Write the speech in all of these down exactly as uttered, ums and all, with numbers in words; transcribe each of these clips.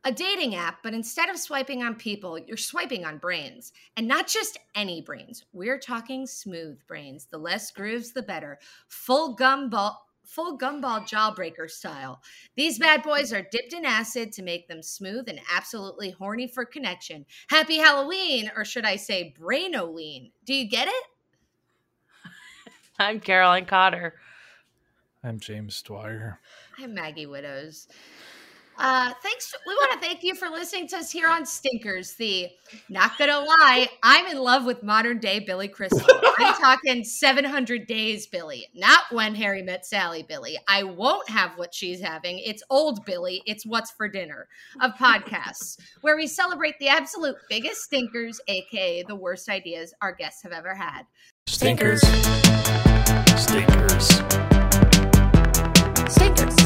A dating app, but instead of swiping on people, you're swiping on brains. And not just any brains. We're talking smooth brains. The less grooves, the better. Full gumball, full gumball jawbreaker style. These bad boys are dipped in acid to make them smooth and absolutely horny for connection. Happy Halloween, or should I say Brainoween? Do you get it? I'm Caroline Cotter. I'm James Dwyer. I'm Maggie Widows. Uh, thanks. We want to thank you for listening to us here on Stinkers. The not gonna lie, I'm in love with modern day Billy Crystal. I'm talking seven hundred days Billy, not When Harry Met Sally Billy. I won't have what she's having. It's old Billy. It's What's for Dinner of podcasts, where we celebrate the absolute biggest stinkers, aka the worst ideas our guests have ever had. Stinkers. Stinkers. Stinkers.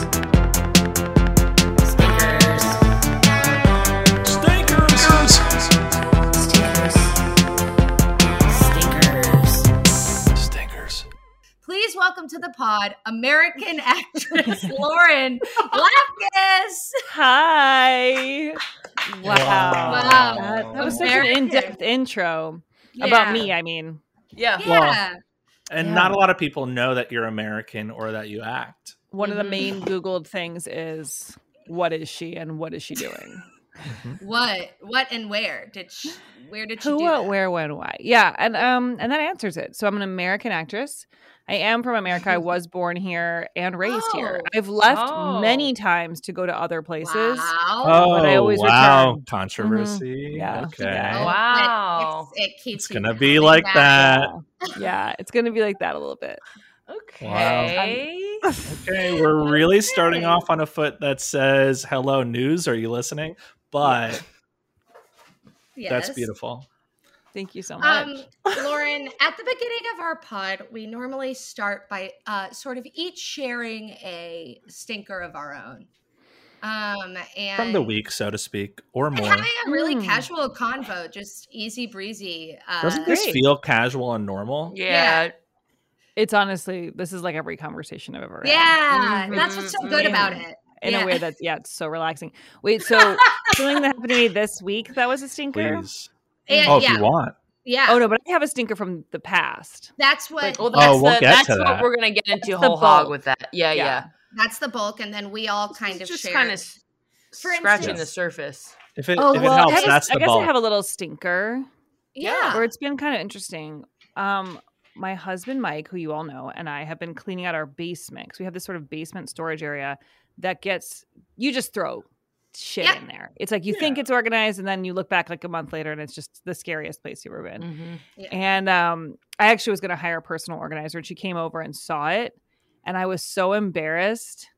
Please welcome to the pod, American actress Lauren Lapkus. Hi. Wow. Wow. That, that was such American. an in-depth intro. Yeah. About me, I mean. Yeah. Yeah. Well, and Yeah. not a lot of people know that you're American or that you act. One Mm-hmm. of the main Googled things is, what is she and what is she doing? What? What and where did she? Where did she Who, do what, that? where, when, why? Yeah, and um, and that answers it. So I'm an American actress. I am from America. I was born here and raised Oh. here. I've left Oh. many times to go to other places. Wow. Oh, But I always wow. return. Controversy. Yeah. Okay. Yeah. Oh, Wow. but it's- it keeps It's you going to be coming like back. that. Yeah, it's going to be like that a little bit. Okay. Okay, we're really starting off on a foot that says, hello, news. Are you listening? But Yes. that's beautiful. Thank you so much. Um, Lauren, at the beginning of our pod, we normally start by uh, sort of each sharing a stinker of our own. Um, and From the week, so to speak, or and more. having a really Mm. casual convo, just easy breezy. Uh, Doesn't this Great. feel casual and normal? Yeah. It's honestly, this is like every conversation I've ever had. yeah, Mhm. that's what's so good Mhm. about it. In Yeah. a way that's, yeah, it's so relaxing. Wait, so something that happened to me this week, that was a stinker? Please. And, Oh, if yeah, you want. yeah. Oh, no, but I have a stinker from the past. That's what. Well, that's, Oh, we'll the, get that's to what that. we're going to get into That's the whole hog bulk. with that. Yeah, yeah. Yeah. That's the bulk, and then we all kind of just share. kind of For scratching instance- the surface. If it, Oh, if well, it I, helps, have a- that's I the guess bulk. I have a little stinker, yeah. or it's been kind of interesting. Um, my husband, Mike, who you all know, and I have been cleaning out our basement because we have this sort of basement storage area that gets, you just throw shit Yeah. in there. It's like you Yeah. think it's organized, and then you look back like a month later, and it's just the scariest place you've ever been. Mm-hmm. And um, I actually was going to hire a personal organizer, and she came over and saw it. And I was so embarrassed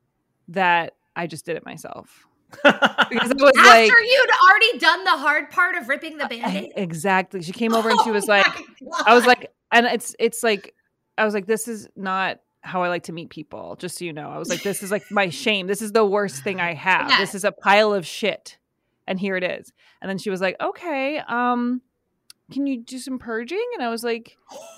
that I just did it myself. Because it was After like, you'd already done the hard part of ripping the band-aid. exactly. She came over and she was Oh like, my I was God. like, and it's, it's like, I was like, this is not how I like to meet people. Just so you know, I was like, this is like my shame. This is the worst thing I have. Yeah. This is a pile of shit. And here it is. And then she was like, okay, um, can you do some purging? And I was like,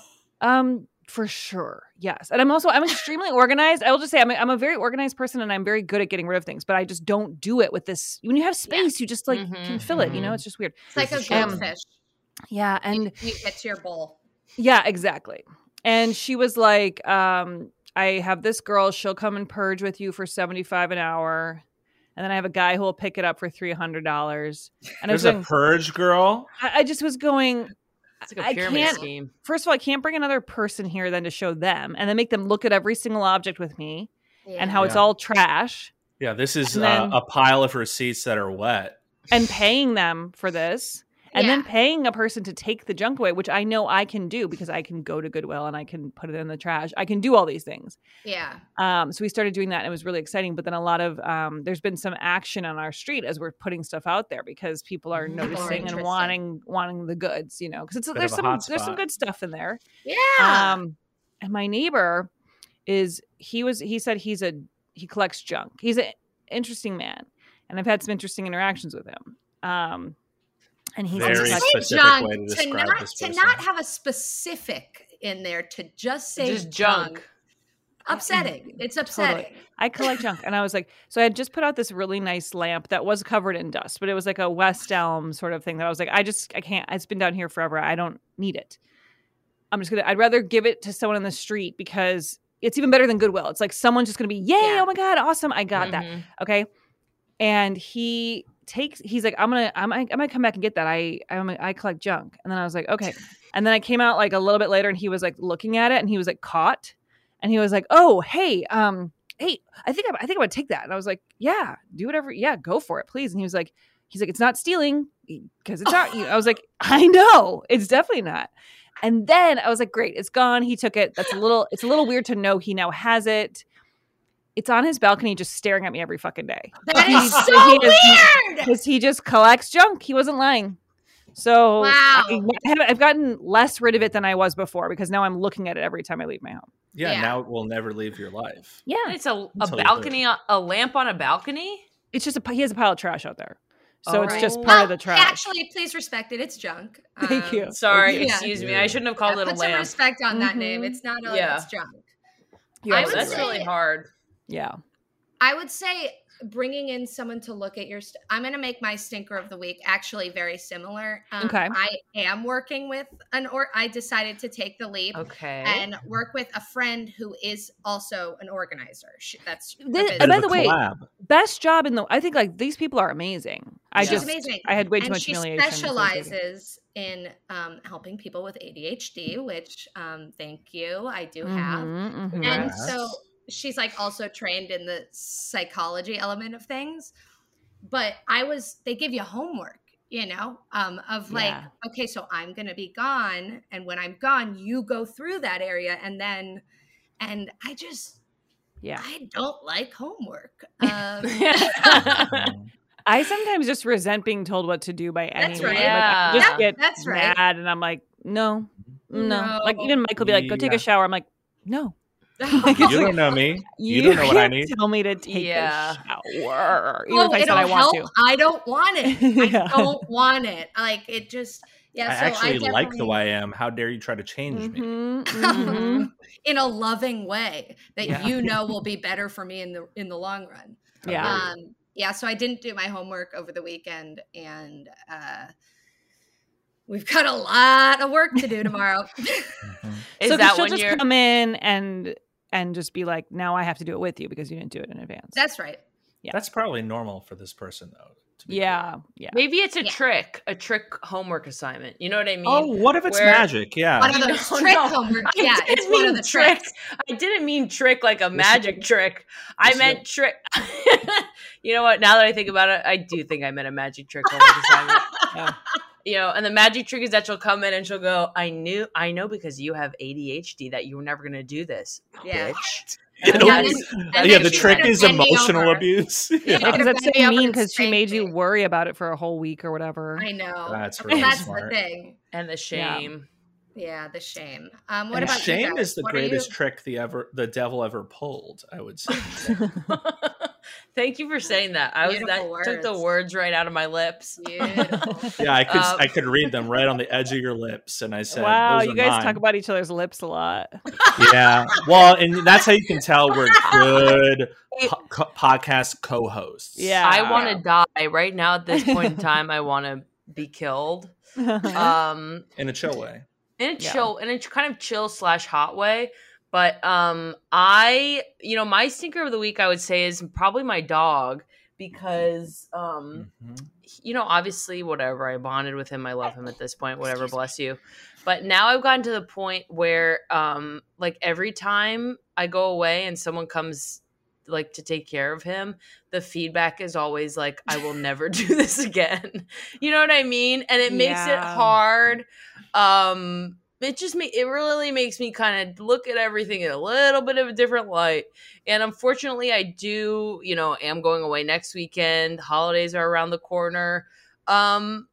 um, for sure. Yes. And I'm also, I'm extremely organized. I will just say I'm a, I'm a very organized person, and I'm very good at getting rid of things, but I just don't do it with this. When you have space, you just like Mhm, can fill it, you know, mhm. it's just weird. It's like a This is true. goldfish. Yeah. And you, you get to your bowl. yeah, exactly. And she was like, um, I have this girl, she'll come and purge with you for seventy-five an hour. And then I have a guy who will pick it up for three hundred dollars. And I was There's a going, purge girl. I, I just was going, It's like I a pyramid can't- scheme. first of all, I can't bring another person here then to show them and then make them look at every single object with me and how it's Yeah. all trash Yeah, this is And then- uh, a pile of receipts that are wet. and paying them for this. And then Yeah. paying a person to take the junk away, which I know I can do because I can go to Goodwill and I can put it in the trash. I can do all these things. Yeah. Um, so we started doing that, and it was really exciting. But then a lot of um, there's been some action on our street as we're putting stuff out there because people are People are noticing and interested. wanting wanting the goods, you know, because it's Bit there's of a some hot there's some spot. good stuff in there. Yeah. Um, and my neighbor is he was he said he's a he collects junk. He's an interesting man, and I've had some interesting interactions with him. Um, and he's Very to like, say specific junk, way to to describe not this to person. not have a specific in there, to just say Just junk. upsetting. It's upsetting. Totally. I collect junk. And I was like, so I had just put out this really nice lamp that was covered in dust, but it was like a West Elm sort of thing that I was like, I just, I can't, it's been down here forever. I don't need it. I'm just going to, I'd rather give it to someone on the street because it's even better than Goodwill. It's like someone's just going to be, yay, Yeah. oh my God, awesome. I got Mhm. that. Okay. And he takes, he's like, I'm going to, I'm, I might come back and get that. I, I'm, I collect junk. And then I was like, okay. And then I came out like a little bit later and he was like looking at it and he was like caught. And he was like, "Oh, hey, um, hey, I think I, I think I would take that." And I was like, "Yeah, do whatever. Yeah, go for it, please." And he was like, "He's like, it's not stealing because it's not you." I was like, "I know, it's definitely not." And then I was like, "Great, it's gone. He took it. That's a little. It's a little weird to know he now has it. It's on his balcony, just staring at me every fucking day. That He- is so he is- weird. Because he just collects junk. He wasn't lying." So Wow. I, have, I've gotten less rid of it than I was before because now I'm looking at it every time I leave my home. Yeah, Yeah. now it will never leave your life. Yeah. It's a, a Until you balcony, a lamp on a balcony? It's just a he has a pile of trash out there, so it's just Oh. part Well, of the trash. Actually, please respect it. It's junk. Thank Um, you. Sorry, Yeah. excuse me. I shouldn't have called yeah, it a put some lamp. respect on that Mhm. name. It's not a, Yeah. it's junk. You're I Oh, would that's say- really hard. yeah. I would say bringing in someone to look at your st- I'm going to make my stinker of the week actually very similar. Um, Okay. I am working with an or I decided to take the leap Okay. and work with a friend who is also an organizer. She, that's her This- business. and Bit by of the a way, collab. Best job in the. I think like these people are amazing. I She's She's just amazing. I had way too and much she humiliation. specializes in um, helping people with A D H D, which um, thank you, I do have. Mhm, mhm. And Yes. so she's like also trained in the psychology element of things. But I was, they give you homework, you know, um, of like, Yeah. okay, so I'm going to be gone. And when I'm gone, you go through that area. And then, and I just, Yeah. I don't like homework. Um, Mhm. I sometimes just resent being told what to do by anyone. That's right. Like, I just Yeah, get that's right. mad, and I'm like, no, no. No. Like even Mike will be like, "Go take Yeah. a shower." I'm like, "No, You don't know me. You, don't know what I can't need. Tell me to take Yeah. a shower, even Oh, if I said it'll I want help. to." I don't want it. Yeah. I don't want it. Like it just, yeah. I so actually I like the definitely- way I am. How dare you try to change me? Mhm, mhm. in a loving way that Yeah. you know will be better for me in the in the long run. Yeah. Um, yeah, so I didn't do my homework over the weekend, and uh, we've got a lot of work to do tomorrow. Mhm. Is so that she'll when just you're come in and and just be like, "Now I have to do it with you because you didn't do it in advance." That's right. Yeah. That's probably normal for this person, though. to be yeah, yeah. maybe it's a Yeah. trick, a trick homework assignment. You know what I mean? clear. Oh, what if it's Where- magic? Yeah. One of No, those trick no. homework. I Yeah, didn't it's one mean of the trick. tricks. I didn't mean trick like a Yes, you magic did. trick. I Yes, you meant did. trick. You know what? Now that I think about it, I do think I meant a magic trick homework assignment. Yeah. You know, and the magic trick is that she'll come in and she'll go, "I knew, I know because you have A D H D that you were never going to do this, Yeah. bitch." You And know, Yeah, that's- and- yeah, and the then she trick could've is bent me emotional over. abuse. Yeah. Yeah. Because could've that's so bent me over mean and because she spanked made you me. worry about it for a whole week or whatever. I know. That's But really that's smart. the thing. and the shame. Yeah, the shame. Um, what And about shame you guys? is the What are greatest you- trick the ever the devil ever pulled. I would say. Thank you for saying that. I was that Beautiful took the words. words right out of my lips. Beautiful. Yeah, I could Um, I could read them right on the edge of your lips, and I said, Wow, "Those you are guys mine." talk about each other's lips a lot. Yeah, well, and that's how you can tell we're good po- co- podcast co-hosts. Yeah. I want to die right now at this point in time. I want to be killed. Um, in a chill way. in a Yeah. chill, in a kind of chill slash hot way. But um, I, you know, my stinker of the week, I would say, is probably my dog because, um, Mhm. you know, obviously, whatever. I bonded with him. I love him at this point. Whatever, bless you. But now I've gotten to the point where, um, like every time I go away and someone comes, like to take care of him, the feedback is always like, "I will never do this again." You know what I mean? And it makes it Yeah. hard. Um, it just me. It really makes me kind of look at everything in a little bit of a different light. And unfortunately, I do, you know, am going away next weekend. Holidays are around the corner. Um,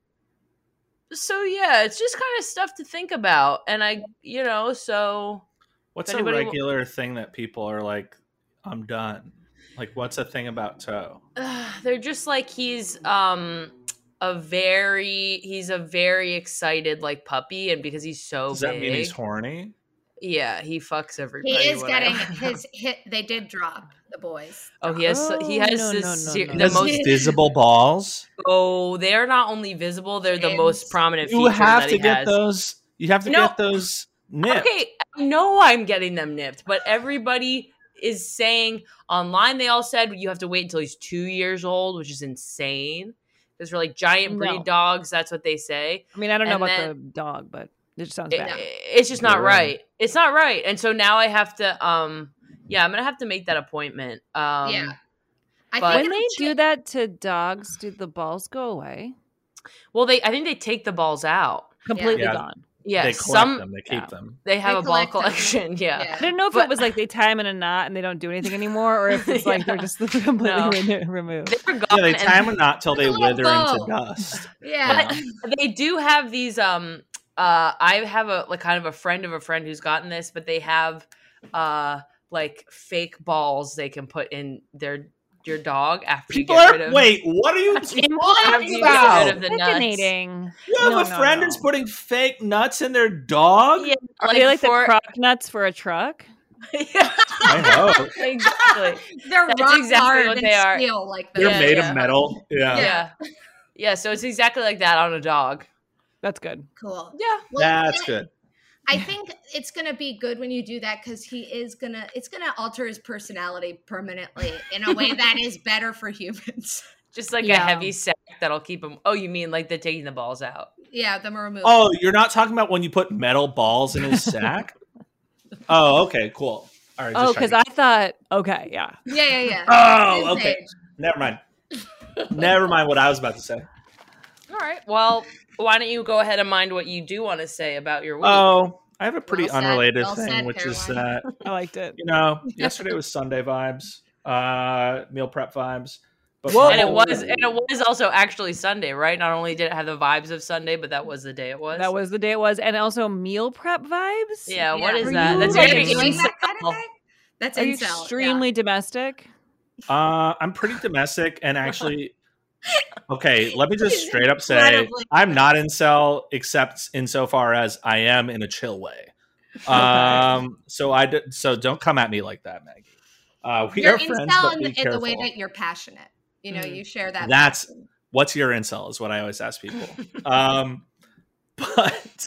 so yeah, it's just kind of stuff to think about. And I, you know, so What's If a anybody wa- regular thing that people are like, "I'm done"? Like, what's a thing about Toe? uh, they're just like he's um a very he's a very excited like puppy, and because he's so Does big, that mean he's horny? Yeah, he fucks He everybody. is when I- getting his hit. They did drop the boys. Oh, he has. He Oh, has no, this no, no, ser- no, the no. Has most. visible balls. Oh, they are not only visible; they're the James. most prominent. You feature have that to he get has. those. You have to No. get those nipped. Okay, I know I'm getting them nipped, but everybody is saying online. They all said you have to wait until he's two years old, which is insane. Because for like giant breed No. dogs, that's what they say. I mean, I don't know And about then- the dog, but it just sounds It- bad. it's just not Yeah. right. It's not right. And so now I have to. Um, yeah, I'm gonna have to make that appointment. Um, Yeah. I but- think When they it's a do chick- that to dogs, do the balls go away? Well, they. I think they take the balls out. Completely Yeah. gone. Yeah, They collect some them. They keep yeah. them. they have They a ball collect them. collection. Yeah. Yeah. I didn't know if But- it was like they tie them in a knot and they don't do anything anymore, or if it's like Yeah. they're just completely No. reno- removed. They're gone. Yeah, they and- tie them a knot till they A little wither bow. into dust. Yeah. But they do have these. Um, uh, I have a like kind of a friend of a friend who's gotten this, but they have uh like fake balls they can put in their your dog after People you get are. rid of. Wait, what are you after talking you get about? rid of the nuts. Fascinating. You have No, a no, friend no. who's putting fake nuts in their dog? Yeah, Are they like for- the crock nuts for a truck? yeah, I hope. exactly. They're That's rock exactly hard what and they are. steel like They're that. Yeah, made yeah. of metal. Yeah. Yeah. yeah, So it's exactly like that on a dog. That's good. Cool. Yeah, Well, That's I- good. I think it's gonna be good when you do that because he is gonna it's gonna alter his personality permanently in a way that is better for humans. just like Yeah. a heavy sack that'll keep them. Oh, you mean like the taking the balls out? Yeah, the removal. Oh, you're not talking about when you put metal balls in his sack? Oh, okay, cool. All right. Oh, just because checking. I thought, okay, yeah. yeah, yeah, yeah. Oh, His okay. age. Never mind. Never mind what I was about to say. All right. Well, why don't you go ahead and mind what you do want to say about your week? Oh, I have a pretty Well said. unrelated Well thing, said, which is Caroline. that I liked it. you know, yesterday was Sunday vibes, uh, meal prep vibes. But Whoa. my and it whole- was and it was also actually Sunday, right? Not only did it have the vibes of Sunday, but that was the day it was. That was the day it was. And also meal prep vibes? Yeah, what Yeah. is Are that? you That's like very doing incel. that kind of thing? That's Are you incel, yeah. extremely domestic? Uh, I'm pretty domestic and actually. Okay, let me just straight up say Incredibly I'm not incel, except insofar as I am in a chill way. Um, so I d- so don't come at me like that, Maggie. Uh, we You're are friends, incel but in, be the, in the careful. way that you're passionate. You know, Mm. you share that. That's- passion. What's your incel? Is what I always ask people. um, but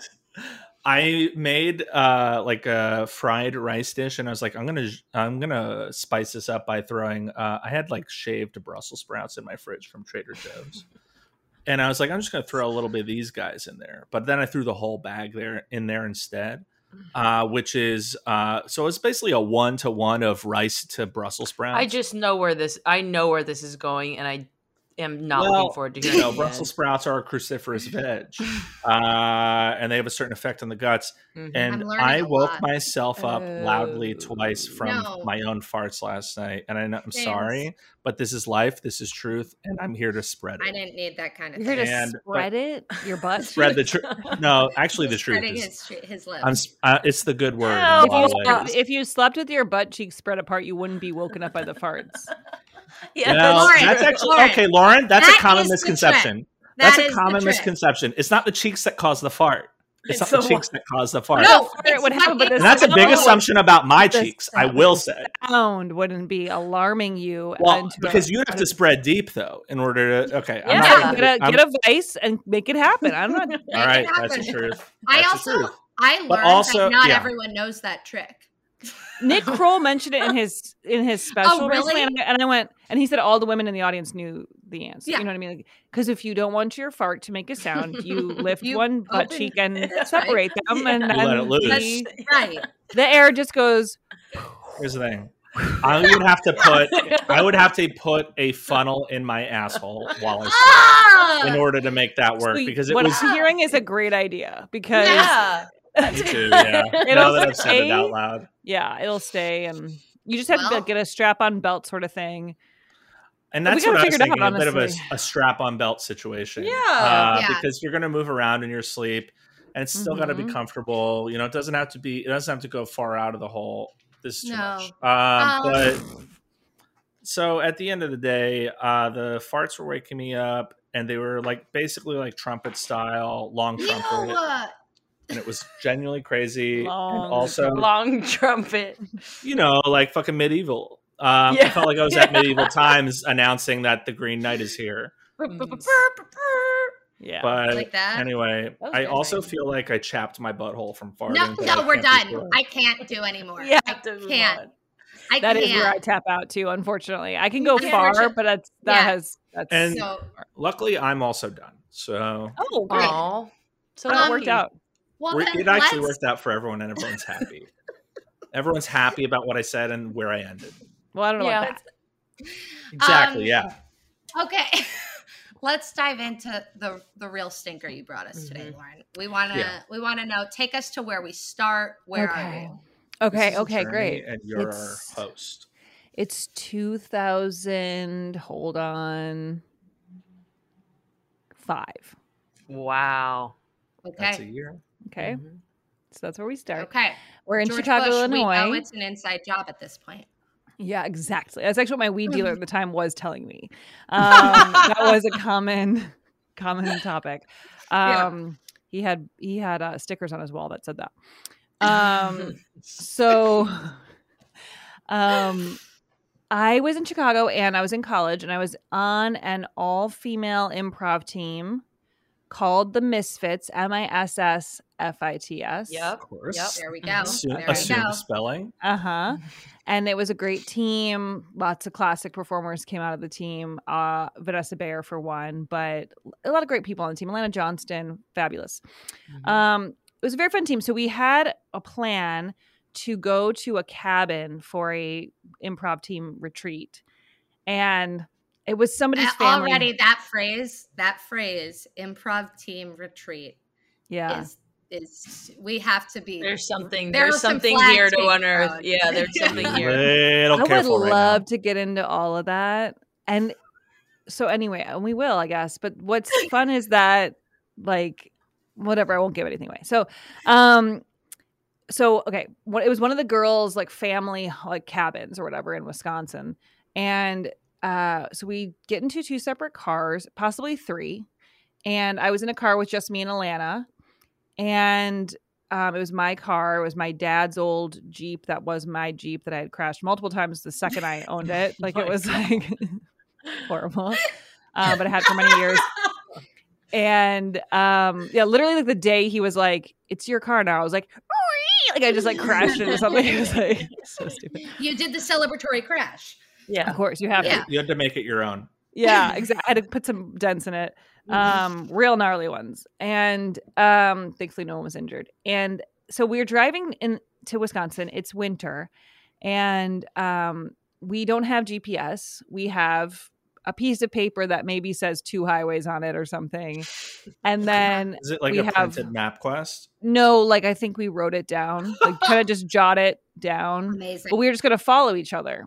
I made uh, like a fried rice dish, and I was like, I'm gonna I'm gonna spice this up by throwing. Uh, I had like shaved Brussels sprouts in my fridge from Trader Joe's, and I was like, I'm just gonna throw a little bit of these guys in there. But then I threw the whole bag there in there instead, uh, which is uh, so it's basically a one to one of rice to Brussels sprouts. I just know where this. I know where this is going, and I am not Well, looking forward to you hearing. know, the Brussels end. sprouts are a cruciferous veg, uh, and they have a certain effect on the guts. Mhm. And I'm learning I a woke lot. myself up loudly Oh. twice from No. my own farts last night, and I know, I'm James. sorry, but this is life, this is truth, and I'm here to spread I it. didn't need that kind of You're here thing. to And- spread it? Your butt? Spread the truth. No, actually, the truth Spreading is, his, his lips. I'm. s- Uh, it's the good word. No. in If a lot you, of slept, ways. if you slept with your butt cheeks spread apart, you wouldn't be woken up by the farts. Yeah, Well, Lauren, that's actually Lauren, okay, Lauren. That's that a common is the misconception. That That's is a the common trick. misconception. It's not the cheeks that cause the fart. It's, It's not the the cheeks that cause the fart. No, It it's would not- happen, but it's And that's a big no. assumption about my The cheeks, I will say. Sound wouldn't be alarming you. Well, into because a- you have to spread deep, though, in order to. Okay, I'm Yeah. not Yeah, gonna- get a, I'm- get a vice and make it happen. I'm not. Make all it right, that's happen. the truth. I That's the also truth. I learned But also- that not yeah. everyone knows that trick. Nick Kroll mentioned it in his in his special Oh, really? recently, and I, and I went, and he said all the women in the audience knew the answer. Yeah. You know what I mean? Because if you don't want your fart to make a sound, you lift You one butt open- cheek and That's separate them, and You then let it loose. the, Right. the air just goes. Here's the thing. I would have to put. I would have to put a funnel in my asshole while I Ah! sleep in order to make that work So because it what was. I'm hearing is a great idea because yeah. Me too, yeah. It'll Now that I've said it stay. out loud. yeah, it'll stay, and you just have Well- to get a strap on belt sort of thing. And We that's gotta what I was figure it out, thinking, a bit of a, honestly. a strap-on belt situation. Yeah. Uh, Yeah. Because you're going to move around in your sleep, and it's still got to be Mhm. comfortable. You know, it doesn't have to be. It doesn't have to go far out of the hole. This is too No. much. Um, Um, but so at the end of the day, uh, the farts were waking me up, and they were like basically like trumpet style, long Ew, trumpet. uh, and it was genuinely crazy. Long, and also, long trumpet. you know, like fucking medieval. Um, Yeah. I felt like I was at medieval times announcing that the Green Knight is here. Yeah. But Like that? anyway, That was I very also nice. feel like I chapped my butthole from farting. No, but no, I we're can't be done. sure. I can't do anymore. Yeah. I Have to move can't. on. I That can't. is where I tap out too, unfortunately. I can go Yeah. far, Unfortunate- but that's that Yeah. has that's And- So, Luckily, I'm also done. So oh great. Aw. So That Um, worked lucky. out. well, we- then it actually let's- worked out for everyone, and everyone's happy. Everyone's happy about what I said and where I ended. Well, I don't know Yeah. about that. Exactly. Um, yeah. Okay. Let's dive into the the real stinker you brought us today, Mhm. Lauren. We want to Yeah. we want to know. Take us to where we start. Where are Okay. you? This Okay, is a okay, journey, great. And you're It's- our host. It's two thousand, hold on, five. Wow. That's a Okay. year. Okay, Mhm. so that's where we start. Okay. We're in George Chicago, Bush, we know Illinois. it's an inside job at this point. Yeah, exactly. That's actually what my weed dealer at the time was telling me. Um, that was a common, common topic. Yeah. Um, He had he had uh, stickers on his wall that said that. Um, so, um, I was in Chicago and I was in college and I was on an all-female improv team called the Misfits, M I S S F I T S. Yep. Of course. Yep. There we go. Mhm. Assume, There we assume go. the spelling. Uh-huh. And it was a great team. Lots of classic performers came out of the team. Uh, Vanessa Bayer for one, but a lot of great people on the team. Alana Johnston, fabulous. Mhm. Um, it was a very fun team. So we had a plan to go to a cabin for a improv team retreat. And it was somebody's Uh, family. Already that phrase, that phrase, improv team retreat Yeah. is is we have to be There's something. There There's are some something flags here to being unearth. thrown. Yeah, there's something here. Little I would careful right love now. to get into all of that. And so anyway, and we will, I guess. But what's fun is that, like, whatever, I won't give anything away. So, um, so okay, what it was one of the girls' like family like cabins or whatever in Wisconsin, and uh, so we get into two separate cars, possibly three, and I was in a car with just me and Alana, and um, it was my car. It was my dad's old Jeep. That was my Jeep that I had crashed multiple times the second I owned it. Like it My was like horrible, uh, but I had for many years. And um, yeah, literally like the day he was like, "It's your car now," I was like, "Oh," like I just like crashed into something. It was like so stupid. You did the celebratory crash. Yeah. Of course, you have Yeah. to. You had to make it your own. Yeah, exactly. I had to put some dents in it. Mhm. Um, real gnarly ones. And um, thankfully no one was injured. And so we were driving in to Wisconsin. It's winter. And um, we don't have G P S. We have a piece of paper that maybe says two highways on it or something. And then Is it like we a have- printed map quest? no, like I think we wrote it down. Like kind of just jot it down. Amazing. But we were just going to follow each other.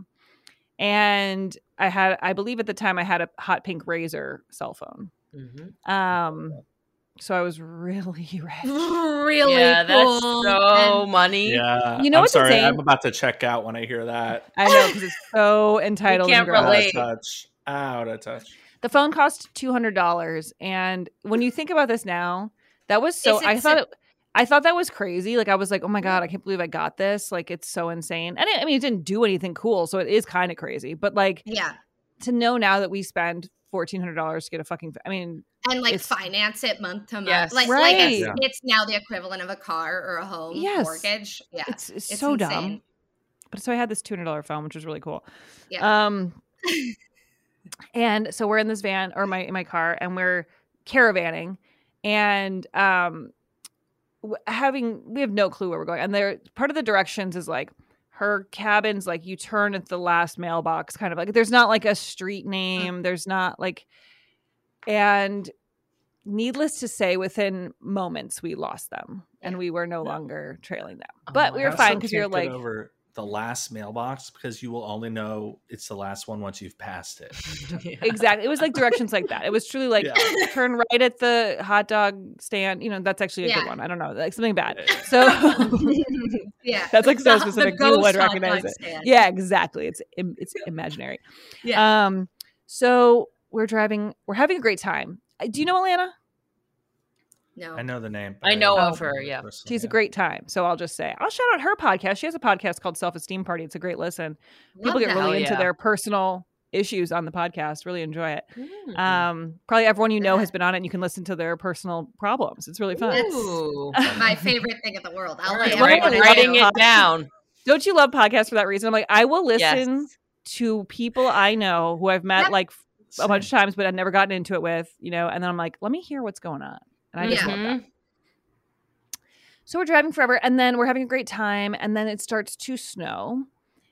And I had, I believe at the time I had a hot pink Razor cell phone. Mhm. Um, so I was really rich. really Yeah, that's cool. so And money. Yeah. You know I'm what's sorry. insane? I'm about to check out when I hear that. I know because it's so entitled. can't and gross. Out relate. of touch. Out of touch. The phone cost two hundred dollars, and when you think about this now, that was so. Is it I thought si- it. I thought that was crazy. Like I was like, oh my god, I can't believe I got this. Like it's so insane. And it, I mean, it didn't do anything cool, so it is kind of crazy. But like yeah. to know now that we spend fourteen hundred dollars to get a fucking. I mean, And like It's- finance it month to month. Yes. Like, Right. like it's, Yeah. it's now the equivalent of a car or a home Yes. mortgage. Yeah. it's, it's, It's so insane. dumb. But so I had this two hundred dollar phone, which was really cool. Yeah. Um, and so we're in this van or my in my car, and we're caravanning, and um, w- having we have no clue where we're going. And there, part of the directions is like her cabin's like you turn at the last mailbox, kind of like there's not like a street name. There's not like, and needless to say, within moments we lost them, and Yeah. we were no Yeah. longer trailing them. Oh But my we were I fine also because you're can't get like. over the last mailbox because you will only know it's the last one once you've passed it. Yeah. Exactly. It was like directions like that. It was truly like Yeah. turn right at the hot dog stand. You know, that's actually a Yeah. good one. I don't know, like something bad. So yeah. that's like so The- the specific. You ghost would hot recognize dog it. stand. Yeah, exactly. It's im- it's imaginary. Yeah. Um. So we're driving. We're having a great time. Uh, Do you know Atlanta? No. I know the name. I know of her, yeah. She's a great time. So I'll just say, I'll shout out her podcast. She has a podcast called Self-Esteem Party. It's a great listen. People Love get that. really Hell into yeah. their personal issues on the podcast. Really enjoy it. Mm. Um, probably everyone you know Yeah. has been on it and you can listen to their personal problems. It's really fun. Ooh. My favorite thing in the world. I'll All lay right, What write- everyone about writing know. it down. Don't you love podcasts for that reason? I'm like, I will listen Yes. to people I know who I've met Yep. like a bunch of times, but I've never gotten into it with, you know, and then I'm like, let me hear what's going on. And I just Yeah. love that. Mhm. So we're driving forever, and then we're having a great time, and then it starts to snow,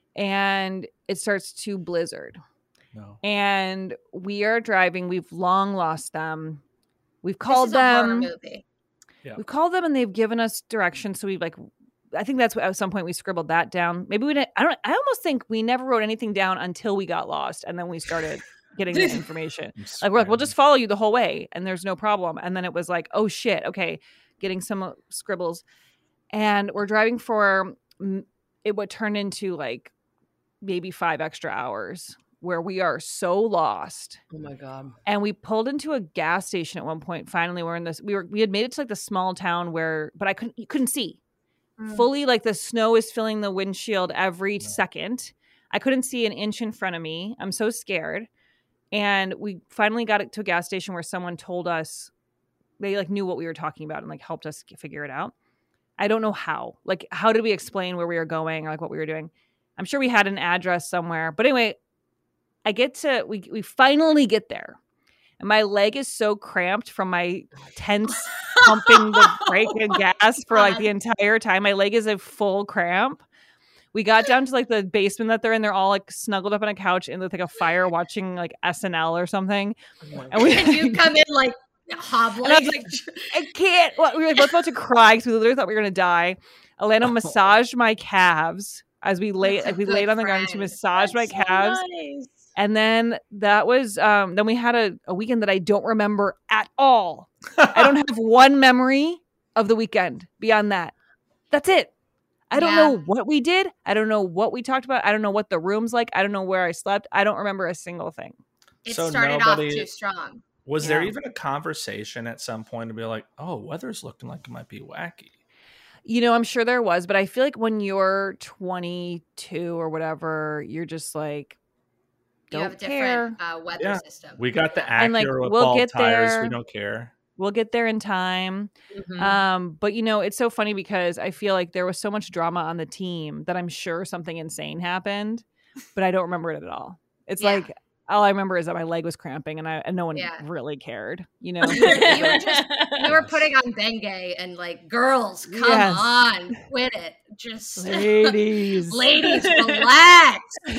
and it starts to blizzard. No. And we are driving. We've long lost them. We've This called is a horror them. movie. We've called them, and they've given us directions. So we like, I think that's what at some point we scribbled that down. Maybe we didn't. I don't. I almost think we never wrote anything down until we got lost, and then we started getting the information. Like we're like, we'll just follow you the whole way, and there's no problem. And then it was like, oh shit, okay, getting some scribbles, and we're driving for mm, it would turn into like maybe five extra hours where we are so lost. Oh my god. And we pulled into a gas station at one point. Finally, we're in this. We were we had made it to like the small town where, but I couldn't you couldn't see Mm. fully. Like the snow is filling the windshield every Yeah. second. I couldn't see an inch in front of me. I'm so scared. And we finally got it to a gas station where someone told us they like knew what we were talking about and like helped us figure it out. I don't know how. Like, how did we explain where we were going or like what we were doing? I'm sure we had an address somewhere. But anyway, I get to we we finally get there. And my leg is so cramped from my tense pumping the brake and gas for like the entire time. My leg is a full cramp. We got down to like the basement that they're in. They're all like snuggled up on a couch in with like a fire watching like S N L or something. Oh my And we And you come in like hobbling. And I was like, I can't. Well, we were both about to cry because we literally thought we were going to die. Elena massaged my calves as we lay That's a like we good laid on the ground. She friend. massaged my That's so calves. nice. And then that was um then we had a, a weekend that I don't remember at all. I don't have one memory of the weekend beyond that. That's it. I don't Yeah. know what we did. I don't know what we talked about. I don't know what the room's like. I don't know where I slept. I don't remember a single thing. It So started nobody- off too strong. Was there Yeah. even a conversation at some point to be like, "Oh, weather's looking like it might be wacky"? You know, I'm sure there was, but I feel like when you're twenty-two or whatever, you're just like, You don't have a care. different uh, weather Yeah. system. We got the Acura And, like, with we'll bald get tires. there. We don't care. We'll get there in time. Mhm. Um, but you know, it's so funny because I feel like there was so much drama on the team that I'm sure something insane happened, but I don't remember it at all. It's Yeah. like all I remember is that my leg was cramping and I and no one Yeah. really cared, you know. You were, you were just you were putting on Bengay and like, girls, come Yes. on, quit it. Just Ladies. ladies, relax.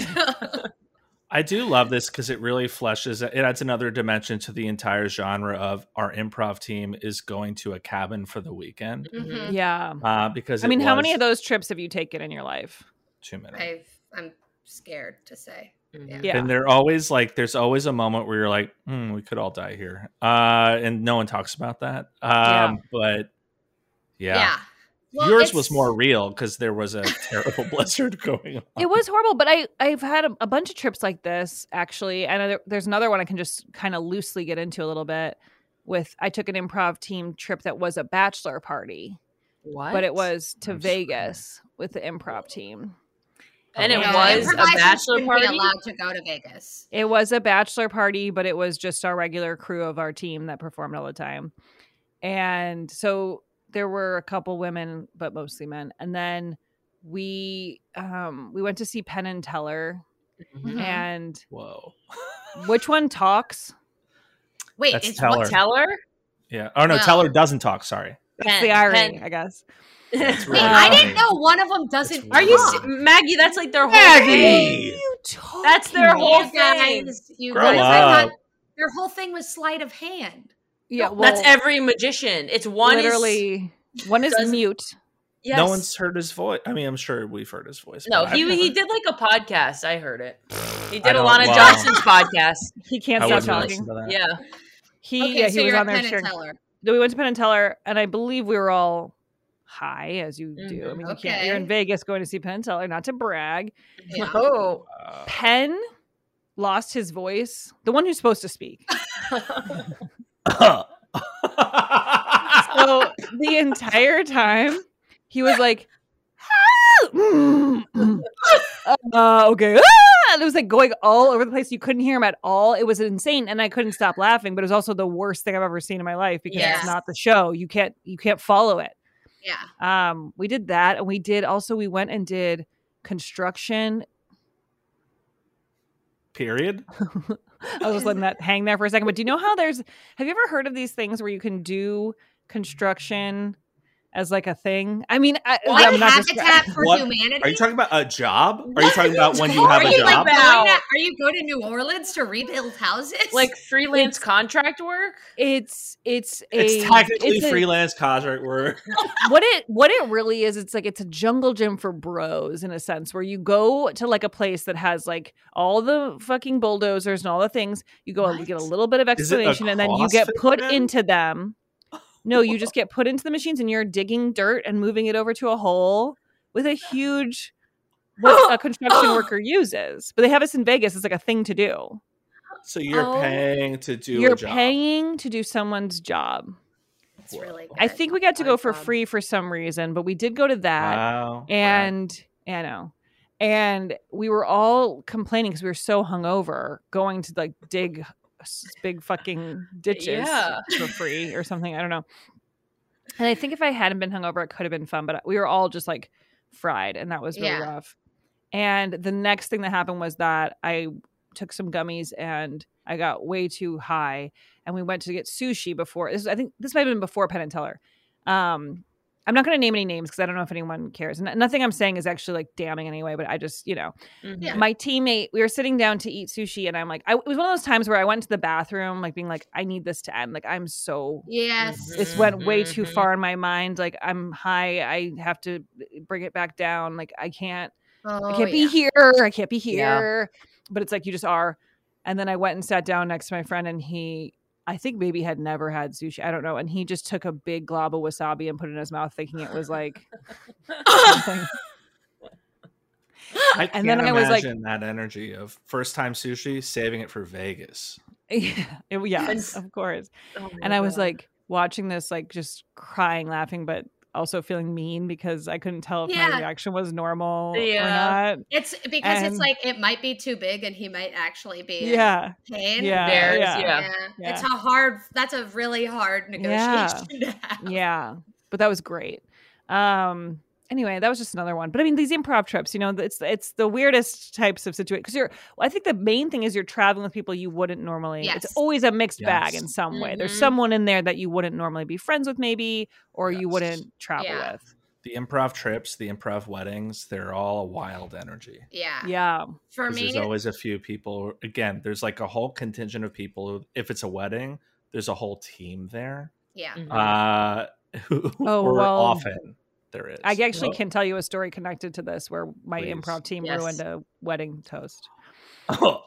I do love this because it really fleshes it adds another dimension to the entire genre of our improv team is going to a cabin for the weekend. Mhm. Yeah. Uh, because I mean, it how many was of those trips have you taken in your life? too many. I've, I'm scared to say. Mhm. Yeah. And they're always like, there's always a moment where you're like, hmm, we could all die here. Uh, and no one talks about that. Um, Yeah. But yeah, Yeah. Well, yours it's- was more real because there was a terrible blizzard going on. It was horrible, but I I've had a, a bunch of trips like this actually, and there, there's another one I can just kind of loosely get into a little bit. With I took an improv team trip that was a bachelor party, What? but it was to I'm Vegas with the improv team. And it You know, was a improvisers bachelor shouldn't party? Be allowed to go to Vegas. It was a bachelor party, but it was just our regular crew of our team that performed all the time, and so there were a couple women, but mostly men, and then we um we went to see Penn and Teller, Mhm. Mhm. and Whoa. which one talks? Wait, That's it's Teller. what? Teller? Yeah. Oh, no, Well- Teller doesn't talk. Sorry. That's Penn, the irony, Penn. I guess. That's Wait, really I funny. didn't know one of them doesn't. Are you talk. se- Maggie? That's like their whole Maggie! thing. That's their whole You thing. guys, you Grow guys, I up. thought their whole thing was sleight of hand. Yeah, well, That's every magician. It's one is literally one is doesn't- mute. yes. No one's heard his voice. I mean, I'm sure we've heard his voice. No, but I've he never- he did like a podcast. I heard it. He I did don't- Alana wow. Johnson's podcast. He can't I stop wouldn't talking. listen to that. Yeah. He Okay, yeah, so he was you're on at there Penn sharing. and Teller. No, we went to Penn and Teller, and I believe we were all high, as you do. I Mhm. mean, you can't. You're in Okay. Vegas going to see Penn and Teller, not to brag. Yeah. Oh. Uh, Penn lost his voice. The one who's supposed to speak. so the entire time he was like, uh, okay, ah! And it was like going all over the place. You couldn't hear him at all. It was insane, and I couldn't stop laughing. But it was also the worst thing I've ever seen in my life because Yes. it's not the show. You can't you can't follow it. Yeah. Um, we did that, and we did also we went and did construction. Period. I was just letting that hang there for a second. But do you know how there's? Have you ever heard of these things where you can do construction as like a thing? I mean, I, Like I'm not just- Habitat for What? Humanity? Are you talking about a job? Are you talking about when you have are a you job? like Like going that? to, are you going to New Orleans to rebuild houses? Like freelance contract work? It's it's a It's technically it's a- freelance contract work. what it what it really is. It's like it's a jungle gym for bros in a sense, where you go to like a place that has like all the fucking bulldozers and all the things. You go and you get a What? little bit of Is it a explanation, and then you get CrossFit put gym? into them. No, you just get put into the machines, and you're digging dirt and moving it over to a hole with a huge what a construction worker uses. But they have this in Vegas. It's like a thing to do. So you're Oh. paying to do You're a job. paying to do someone's job. It's really good. I think we got to My go for job. free for some reason, but we did go to that. Wow. And I know. And we were all complaining because we were so hungover going to like dig s- big fucking ditches Yeah. for free or something. I don't know. And I think if I hadn't been hungover, it could have been fun, but we were all just like fried, and that was really Yeah. rough. And the next thing that happened was that I took some gummies and I got way too high, and we went to get sushi before. This, I think this might have been before Penn and Teller. Um, I'm not going to name any names because I don't know if anyone cares. And nothing I'm saying is actually like damning anyway, but I just, you know, Mhm. Yeah. my teammate, we were sitting down to eat sushi, and I'm like, I, it was one of those times where I went to the bathroom, like being like, I need this to end. Like, I'm so, Yes. this went way too Mhm. far in my mind. Like, I'm high. I have to bring it back down. Like, I can't, Oh, I can't be yeah. here. I can't be Yeah. here. But it's like, you just are. And then I went and sat down next to my friend, and he, I think maybe had never had sushi. I don't know. And he just took a big glob of wasabi and put it in his mouth, thinking it was like something. I can't And then I was like- imagine that energy of first time sushi, saving it for Vegas. Yeah, it- yeah, And- of course. Oh my And I was God. like watching this, like just crying, laughing, but also feeling mean because I couldn't tell if Yeah. my reaction was normal or Yeah. not. It's because it's And- like it might be too big and he might actually be in Yeah. pain. Yeah. There's- yeah. yeah. Yeah. It's a hard, that's a really hard negotiation to have. Yeah. But that was great. Um anyway, that was just another one. But I mean, these improv trips, you know, it's it's the weirdest types of situations because you're I think the main thing is you're traveling with people you wouldn't normally. Yes. It's always a mixed bag Yes. in some way. There's Mhm. someone in there that you wouldn't normally be friends with maybe, or you Yes. wouldn't travel Yeah. with. The improv trips, the improv weddings, they're all a wild energy. Yeah. Yeah. For 'Cause me, there's always a few people. Again, there's like a whole contingent of people. Who, if it's a wedding, there's a whole team there. yeah. Mhm. Uh, who, Oh, or well, often there is. I actually Oh. can tell you a story connected to this where my Please. improv team Yes. ruined a wedding toast. Oh.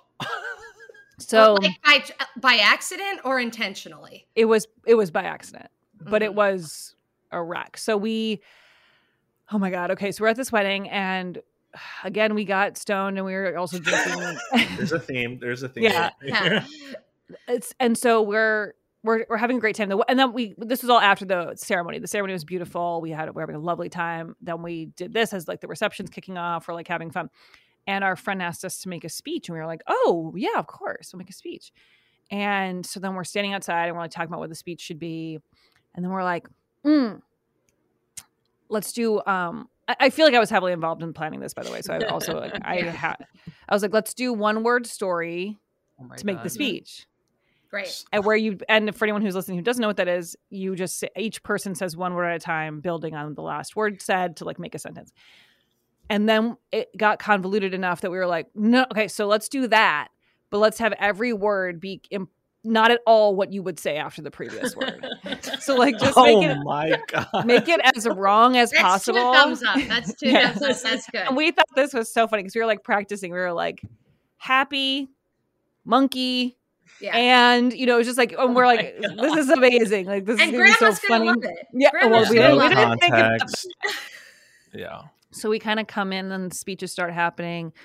So like by, by accident or intentionally? it was it was by accident, but it Mhm. was a wreck. So we oh my god, okay, so we're at this wedding, and again we got stoned, and we were also drinking. There's a theme. There's a theme. Yeah. Yeah. It's and so we're we're we're having a great time. The- And then we this was all after the ceremony. The ceremony was beautiful. We had we're having a lovely time. Then we did this as like the reception's kicking off. We're like having fun. And our friend asked us to make a speech, and we were like, "Oh yeah, of course, we'll make a speech." And so then we're standing outside, and we're like talking about what the speech should be. And then we're like, mm, "Let's do." Um, I, I feel like I was heavily involved in planning this, by the way. So I also like I Yeah. had I was like, "Let's do one word story Oh my to make the God. speech." Great. And where you and for anyone who's listening who doesn't know what that is, you just say, each person says one word at a time, building on the last word said to like make a sentence. And then it got convoluted enough that we were like, no, okay, so let's do that, but let's have every word be imp- not at all what you would say after the previous word. So like just Oh make it my god. make it as wrong as That's possible. two thumbs up. That's two Yeah. thumbs up. That's good. And we thought this was so funny because we were like practicing. We were like happy, monkey. yeah. And you know, it was just like, and we're Oh like, my this is amazing. Like this And is gonna be so grandma's gonna funny. love it. Yeah, Grandma's well, we gonna didn't, we love no didn't think about context. Yeah. So we kind of come in and speeches start happening,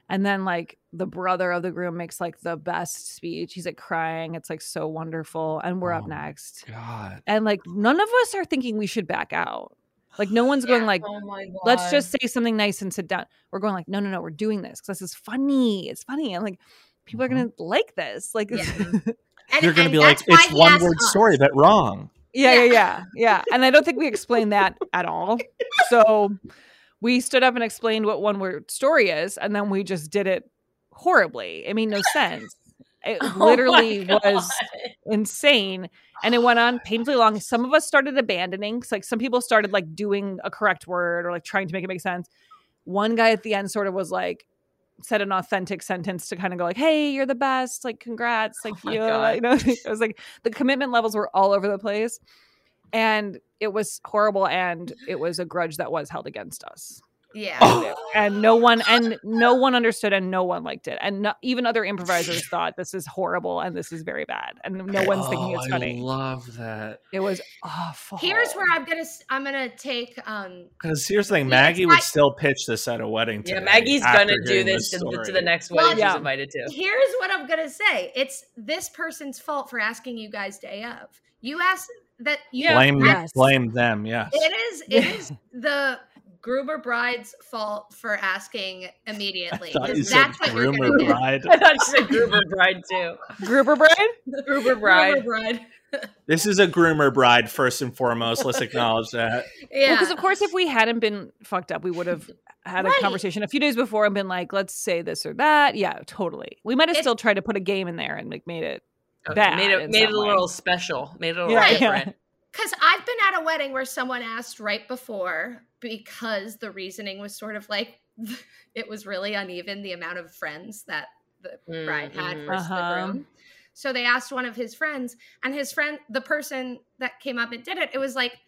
And then like the brother of the groom makes like the best speech. He's like crying. It's like so wonderful. And we're Oh up next. God. And like none of us are thinking we should back out. Like no one's going like, Oh my god. let's just say something nice and sit down. We're going like, no, no, no, we're doing this because this is funny. It's funny. And like people are gonna like this. Like Yeah. You're And, gonna and be like, that's why it's he one asked word us. story, but wrong. Yeah, yeah, Yeah. yeah, yeah. And I don't think we explained that at all. So we stood up and explained what one word story is, and then we just did it horribly. It made no sense. It Oh literally my was God. insane. And it went on painfully long. Some of us started abandoning. So like some people started like doing a correct word or like trying to make it make sense. One guy at the end sort of was like, said an authentic sentence to kind of go like, hey, you're the best, like congrats, like Oh my you, God. you know. It was like the commitment levels were all over the place, and it was horrible, and it was a grudge that was held against us, Yeah. Oh. and no one and no one understood, and no one liked it, and no, even other improvisers thought this is horrible and this is very bad, and no one's thinking Oh, it's funny. I love that. It was awful. Here's where I'm gonna s- I'm gonna take um Because here's the thing, Yeah, Maggie it's would like- still pitch this at a wedding. Yeah, today Maggie's after gonna do hearing this to, the- to story. the next Well, wedding yeah. she's invited to. here's what I'm gonna say. It's this person's fault for asking you guys day of. You asked that you Blame, Yes. blame them. Yes. it is it is the groomer bride's fault for asking immediately. I thought you Because said that's what you're groomer gonna do. bride. I thought you said Gruber Bride too. Gruber Bride. Gruber Bride. Groomer bride. This is a groomer bride first and foremost. Let's acknowledge that. Yeah. Because of course, if we hadn't been fucked up, we would have had a Right. conversation a few days before and been like, "Let's say this or that." Yeah, totally. We might have It- still tried to put a game in there and like made it Okay, bad. made it in made it some a way. little special. Made it a little Yeah, Right. different. Because I've been at a wedding where someone asked right before because the reasoning was sort of like it was really uneven the amount of friends that the Mm, bride had mhm. versus Uh-huh. the groom. So they asked one of his friends, and his friend, the person that came up and did it, it was like,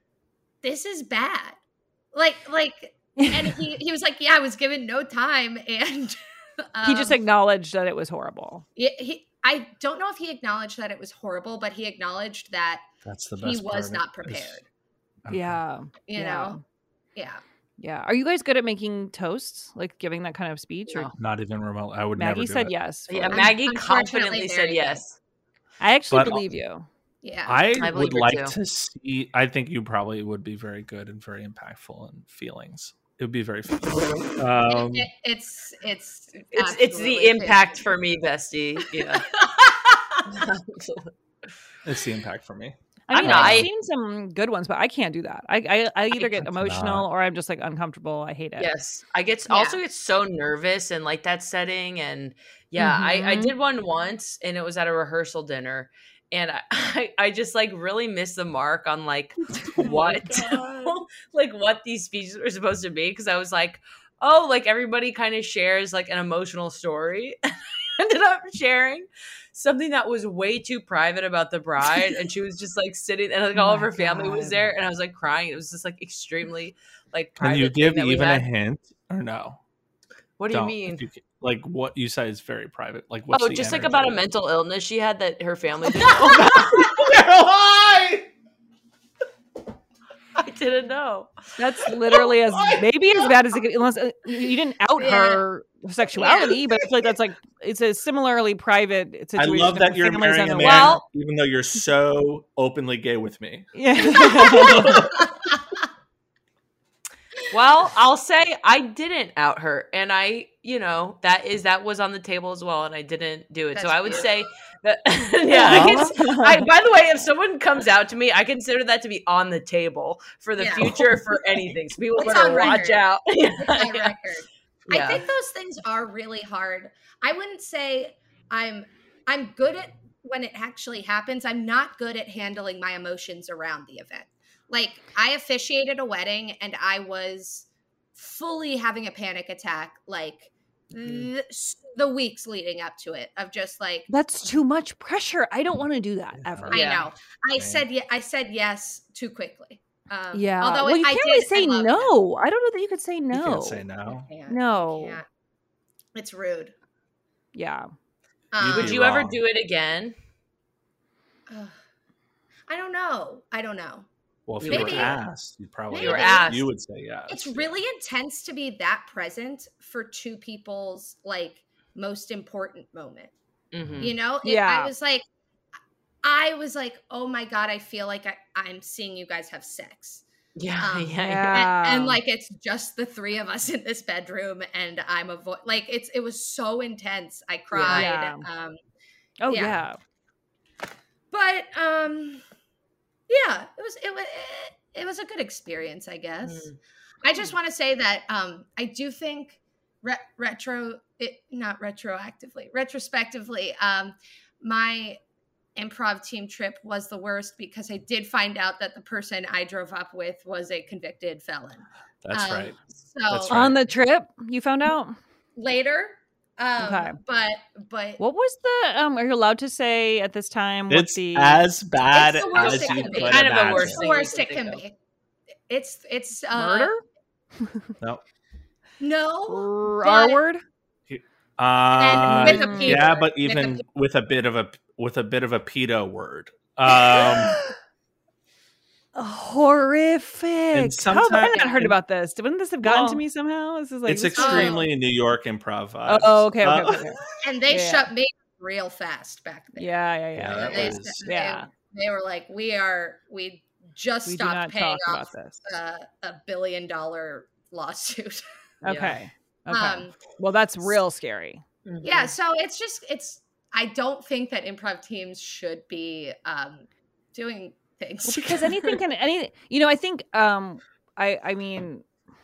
this is bad. Like, like, and he, he was like, yeah, I was given no time. And he just um, acknowledged that it was horrible. he, he, I don't know if he acknowledged that it was horrible, but he acknowledged that That's the he best. was part of not it, prepared. is- Okay. Yeah, You Yeah. know? Yeah. yeah. Are you guys good at making toasts, like giving that kind of speech? Or No. Not even remote. I would never Maggie do said it. yes. Yeah, fully. Maggie Unfortunately, confidently said very good. yes. I actually But- believe you. Yeah. I, I believe would her like too. to see. I think you probably would be very good and very impactful in feelings. It would be very. Feeling. Um, It- it's it's It's it's absolutely the impact fair. for me, bestie. Yeah. it's the impact for me. I mean, know, I've I- seen some good ones, but I can't do that. I I, I either get That's emotional not- or I'm just like uncomfortable. I hate it. Yes, I get Yeah. also get so nervous in like that setting, and yeah, I, I Mhm. did one once, and it was at a rehearsal dinner, and I I, I just like really missed the mark on like what like what these speeches were supposed to be, because I was like, oh, like everybody kind of shares like an emotional story. Ended up sharing something that was way too private about the bride, and she was just like sitting, and like all Oh of my her family was God. there, and I was like crying. It was just like extremely like Can private. you give thing that we even a had. hint or no? What do you Don't. mean? If you can- like what you said is very private. Like what's Oh, the just like energy? about a mental illness she had that her family didn't know about. Why? I didn't know. That's literally as maybe as bad as it could, unless uh, you didn't out Yeah. her sexuality, but I feel like that's like it's a similarly private I situation. love if that the you're family's marrying a man, unaware. Well- even though you're so openly gay with me. Yeah. Well, I'll say I didn't out her, and I, you know, that is that was on the table as well, and I didn't do it. so That's I would cute. say that. Yeah, I can. I, by the way, if someone comes out to me, I consider that to be on the table for the Yeah. future for anything. So people It's better on watch record. out. on Yeah. record. I Yeah. think those things are really hard. I wouldn't say I'm I'm good at when it actually happens. I'm not good at handling my emotions around the event. Like I officiated a wedding and I was fully having a panic attack like Mhm. the, the weeks leading up to it of just like That's too much pressure. I don't want to do that ever. I Yeah. know. I Same. said yeah, I said yes too quickly. Um, Yeah. Although well, you I can't did, really say I loved it. no. I don't know that you could say no. You can't say no. Can't, No. can't. It's rude. Yeah. Um, Would be you ever wrong. do it again? Ugh. I don't know. I don't know. Well, if you Maybe. were asked, you'd probably You were asked. you would say yes. It's really intense to be that present for two people's like most important moment. Mhm. You know, It- Yeah. I was like, I was like, oh my God, I feel like I, I'm seeing you guys have sex. Yeah, Um, yeah, yeah. Yeah. And, and like it's just the three of us in this bedroom, and I'm a vo- like it's it was so intense. I cried. Yeah. Um, Oh yeah. yeah. but um, yeah, it was it was it, it was a good experience, I guess. Mm. I just want to say that um, I do think re- retro, it, not retroactively, retrospectively, um, my improv team trip was the worst because I did find out that the person I drove up with was a convicted felon. That's Um, right. So That's right. On the trip, you found out. later, um, Okay. but but What was the? Um, are you allowed to say at this time what It's the? as bad It's the worst as it you can could be. Kind of the imagine. worst it's the thing you worst can it can think of. be. It's it's uh, Murder? No. No, R but- word? Uh, and with a Mm. P yeah, word, but with a even P- with a bit of a with a bit of a pedo word. Um, Horrific. And How have I sometime- not heard about this? Wouldn't this have gotten to Well, me somehow? This is like it's this is- extremely New York improv vibes. Oh, okay, okay, Uh, okay. okay. and they Yeah. shut me real fast back then. Yeah, yeah, yeah. Yeah, yeah, that yeah. they, was- they, Yeah. they were like, we are, we just We do stopped not paying talk off about this. uh, a billion dollar lawsuit. Yeah. Okay. Okay. Um, Well, that's real scary. Mhm. yeah, so it's just, it's, I don't think that improv teams should be um, doing things. Well, because anything can any you know, I think um I I mean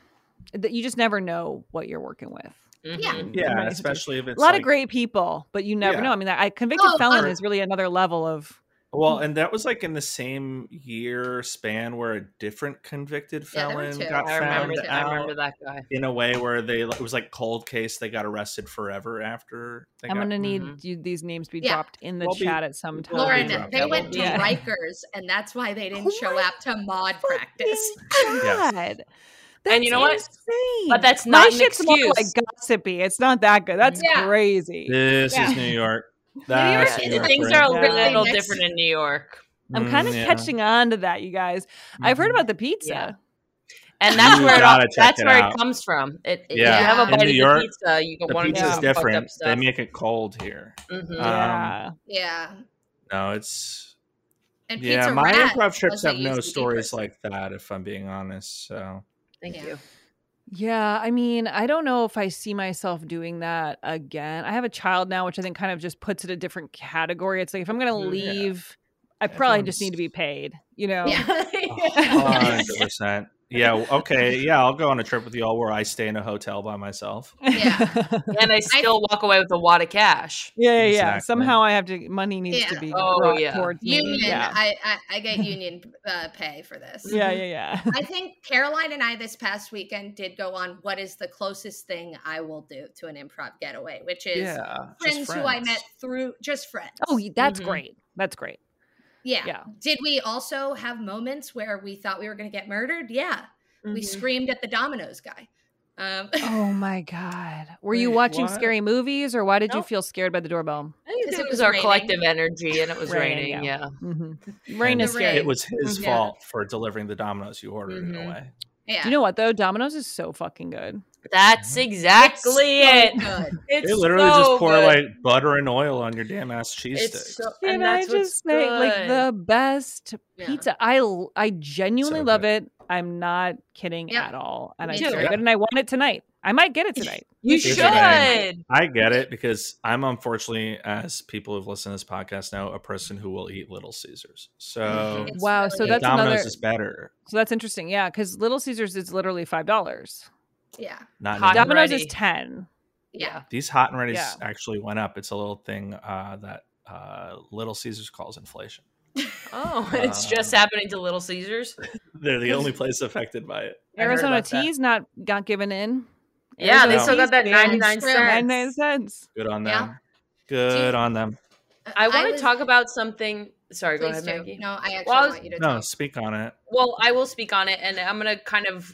that you just never know what you're working with. Mhm. Yeah. in- in Yeah, many especially if situations. it's a lot like, of great people, but you never Yeah. know. I mean, that I convicted Oh, felon uh, is really another level of Well, and that was like in the same year span where a different convicted Yeah, there were felon two. got I remember. found I out remember that guy. in a way where they it was like cold case. They got arrested forever after. They I'm got, gonna need Mhm. you, these names to be Yeah. dropped in the We'll be- chat at some time. we'll be Lauren, dropped. they Yeah, went we'll to be Yeah. Rikers, and that's why they didn't Oh show my up to mod practice. Yes. God. And you know what? Insane. But that's My not an shit's more like excuse. gossipy. It's not that good. That's Yeah. crazy. This Yeah. is New York. York That's is New York Things for are a you. Yeah. little Next- different in New York. I'm kind of Mm, yeah. catching on to that, you guys. I've heard Mhm. about the pizza. Yeah. And that's You where it all, gotta check that's it where out. it comes from. It, it- Yeah. You have a In bite New of the York, pizza, you can The want to do pizza's some Yeah. fucked up different. They stuff. make it cold here. Mhm. Um, Yeah. Yeah. No, it's And yeah. Pizza My Rat improv trips was a have no U C D stories person. like that. If I'm being honest, so Thank Yeah. you. Yeah, I mean, I don't know if I see myself doing that again. I have a child now, which I think kind of just puts it a different category. It's like if I'm going to Mm, yeah. leave, I probably just Everyone's- need to be paid, you know? Yeah. hundred percent. Yeah. Okay. Yeah. I'll go on a trip with y'all where I stay in a hotel by myself. Yeah. And I still walk away with a wad of cash. Yeah, yeah, yeah. Exactly. Somehow I have to. Money needs Yeah. to be Oh, brought yeah. towards me. Union. Yeah, I, I I get union uh, pay for this. yeah, yeah, yeah. I think Caroline and I this past weekend did go on what is the closest thing I will do to an improv getaway, which is Yeah. friends, just who I friends. met through just friends. Oh, that's Mhm. great. That's great. yeah. Yeah. Did we also have moments where we thought we were going to get murdered? Yeah. We Mhm. screamed at the Domino's guy. Um, Oh my god. Were you Wait, watching what? scary movies, or why did you Nope. feel scared by the doorbell? I think 'Cause it it was was our raining. collective energy and it was Raining, raining. yeah. Yeah. Mm-hmm. Rain And is the scary. rain. It was his Mhm. fault for delivering the Domino's you ordered Mhm. it away. yeah. You know what though? Domino's is so fucking good. That's exactly it. Good. It's They literally so just pour good. like butter and oil on your damn ass cheese It's sticks. so, Can and I that's what's just say, like good. the best Yeah. pizza? I l- I genuinely So love good. it. I'm not kidding Yeah. at all, and Me it's too. very Yeah. good. And I want it tonight. I might get it tonight. You Here's should. the thing. I get it because I'm unfortunately, as people who've listened to this podcast know, a person who will eat Little Caesars. So It's Wow, really so good. that's Domino's another. is better. So that's interesting. Yeah, because Little Caesars is literally five dollars. Yeah. Not Hot anymore. and Domino's ready. is ten. Yeah. These hot and ready's Yeah. actually went up. It's a little thing uh, that uh, Little Caesars calls inflation. Oh, it's just Um, happening to Little Caesars. They're the only place affected by it. I heard Arizona about that. Tea's not got given in. Yeah, they Arizona still got that Tea's ninety-nine true. cents. ninety-nine cents. Good on Yeah. them. Good Do- on them. I want to was- talk about something. Sorry, go Please ahead, do. Maggie. No, I actually Well, I was- want you to No, talk. speak on it. Well, I will speak on it, and I'm going to kind of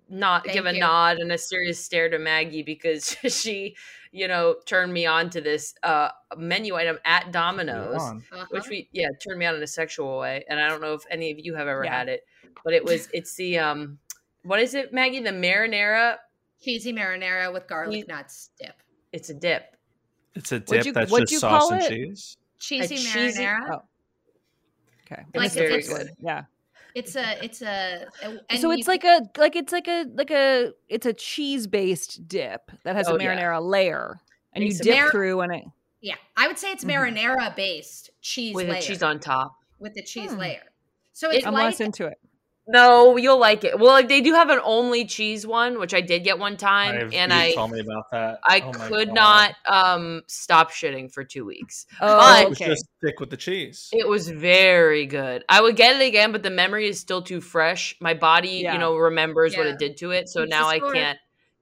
not Thank give a you. nod and a serious stare to Maggie because she, you know, turned me on to this uh, menu item at Domino's, on. Uh-huh. which we yeah turned me on in a sexual way. And I don't know if any of you have ever Yeah. had it, but it was it's the um what is it, Maggie? The marinara. cheesy marinara with garlic Cheese- nuts dip. It's a dip. It's a What'd dip you- that's what'd just you sauce call and it? cheese. Cheesy, cheesy- marinara. Oh. Okay. It's Like, very it's- good. Yeah. It's a it's a and So you it's like a like it's like a like a it's a cheese based dip that has Oh, a yeah. marinara layer, and you Makes it dip mar- through and it. yeah, I would say it's Mhm. marinara based cheese With layer the cheese on top. with the cheese Hmm. layer. So it's It- I'm like less into it. No, you'll like it. Well, like they do have an only cheese one, which I did get one time, I've- and you I told me about that. I Oh my could God. not um stop shitting for two weeks. Oh, But- It was okay. just stick with the cheese. It was very good. I would get it again, but the memory is still too fresh. My body, Yeah. you know, remembers what Yeah. it did to it, so Keeps now the I score. can't.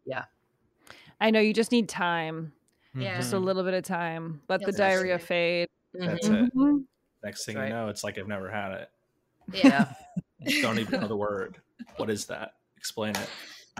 I know you just need time, Yeah. just Mhm. a little bit of time. Let the Yes, diarrhea yes. fade. That's Mhm. it. Mhm. Next thing That's you right. know, it's like I've never had it. yeah. Yeah. Don't even know the word. What is that? Explain it.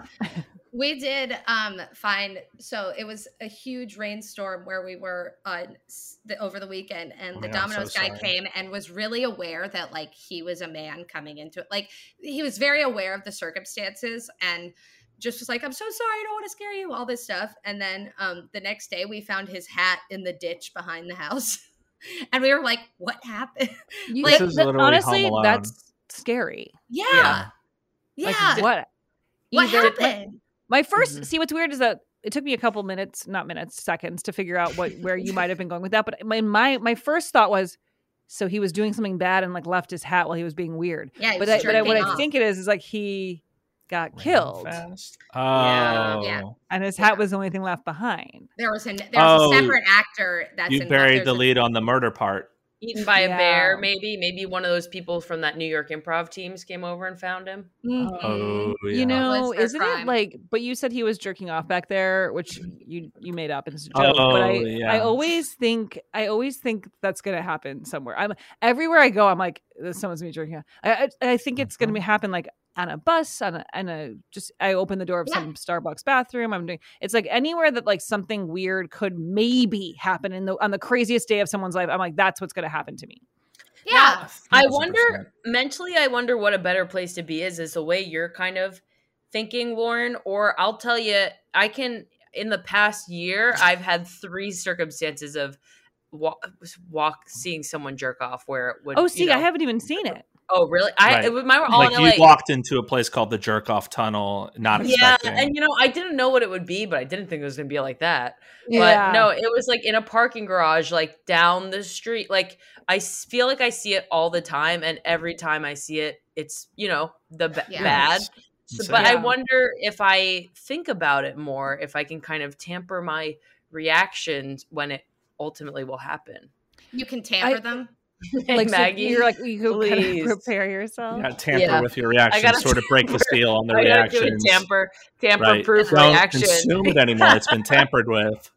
We did um find so it was a huge rainstorm where we were on s- the, over the weekend, and Oh the my God, I'm so Domino's guy sorry. came and was really aware that like he was a man coming into it. Like he was very aware of the circumstances and just was like, "I'm so sorry, I don't want to scare you," all this stuff. And then um the next day we found his hat in the ditch behind the house, and we were like, "What happened?" You, Like- that- This is that- literally honestly, Home Alone. that's scary. Yeah, Yeah. yeah. Like what? what Either- happened? My 1st Mhm. see what's weird is that it took me a couple minutes, not minutes, seconds to figure out what where you might have been going with that. But my my my first thought was, so he was doing something bad and like left his hat while he was being weird. Yeah, he But was I, but I, what jerking I off. think it is is like he got Rain killed, Fast. Oh. Yeah. Yeah. and his Yeah. hat was the only thing left behind. there was a there was Oh, a separate actor that's You involved. buried There's the a- lead on the murder part. Eaten by a bear, Yeah. maybe. Maybe one of those people from that New York improv teams came over and found him. Mhm. Oh, yeah. You know, Was their isn't crime. it like? But you said he was jerking off back there, which you you made up. It's a joke. Oh, but I yeah. I always think I always think that's gonna happen somewhere. I'm everywhere I go. I'm like, someone's gonna be jerking off. I I, I think it's gonna be happen like on a bus, on a on a just. I open the door of Yeah. some Starbucks bathroom. I'm doing. It's like anywhere that like something weird could maybe happen in the on the craziest day of someone's life. I'm like, that's what's gonna happen to me. Yeah. I Thousand wonder percent. mentally, I wonder what a better place to be is, is the way you're kind of thinking, Lauren. Or I'll tell you, I can, in the past year, I've had three circumstances of walk, walk seeing someone jerk off where it would. Oh, you see, know- I haven't even seen it. Oh, really? I, Right. it was my all Like in you L A. walked into a place called the Jerk Off Tunnel, not Yeah, expecting. and you know, I didn't know what it would be, but I didn't think it was going to be like that. Yeah. But no, it was like in a parking garage, like down the street. Like I s- feel like I see it all the time, and every time I see it, it's you know the b- Yeah. bad. It's So, insane. but I Yeah. wonder if I think about it more, if I can kind of tamper my reactions when it ultimately will happen. You can tamper I- them. Hey, Like so Maggie, you're like you could kind of please. prepare yourself. Yeah, tamper Yeah. with your reactions, gotta sort of break the seal on the I gotta do reactions. a tamper, tamper Right. proof Don't reaction. consume it anymore. It's been tampered with.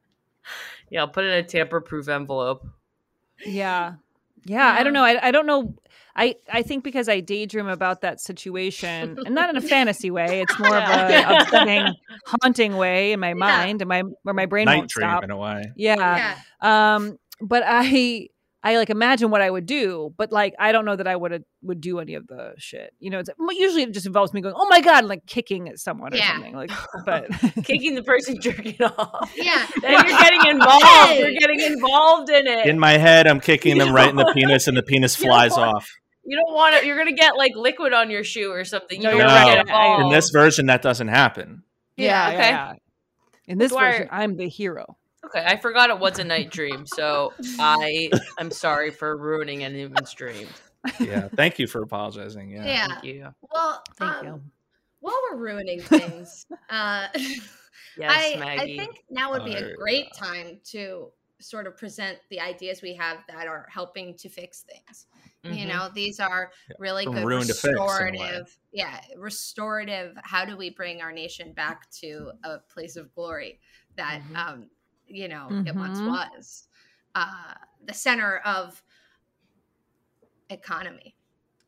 Yeah, I'll put it in a tamper proof envelope. Yeah. Yeah, I don't know. I, I don't know. I, I think because I daydream about that situation, and not in a fantasy way. It's more of a Yeah. upsetting, haunting way in my mind, and my where my brain Night won't dream stop. in a way. Yeah. Yeah. Um. But I I like imagine what I would do, but like I don't know that I would would do any of the shit. You know, it's usually it just involves me going, "Oh my god," and like kicking at someone or Yeah. something. Like, but Kicking the person jerking off. Yeah. Then you're getting involved. Hey! You're getting involved in it. In my head, I'm kicking them right in the penis, and the penis You don't flies want- off. You don't want to. You're gonna get like liquid on your shoe or something. You No, don't you're want to right. get involved. In this version, that doesn't happen. yeah, Yeah, yeah, okay. yeah. In this Dwyer- version, I'm the hero. Okay, I forgot it was a night dream, so I am sorry for ruining anyone's dream. Yeah. Thank you for apologizing. Yeah. Yeah. Thank you. Well, Thank um, you. while we're ruining things, uh, Yes, I, I Maggie. think now would be a Oh, great yeah. time to sort of present the ideas we have that are helping to fix things. You Mhm. know, these are Yeah, really from good ruin to fix, in a way. restorative. Yeah, restorative. How do we bring our nation back to a place of glory that, Mhm. um, you know, it once Mhm. was uh, the center of economy?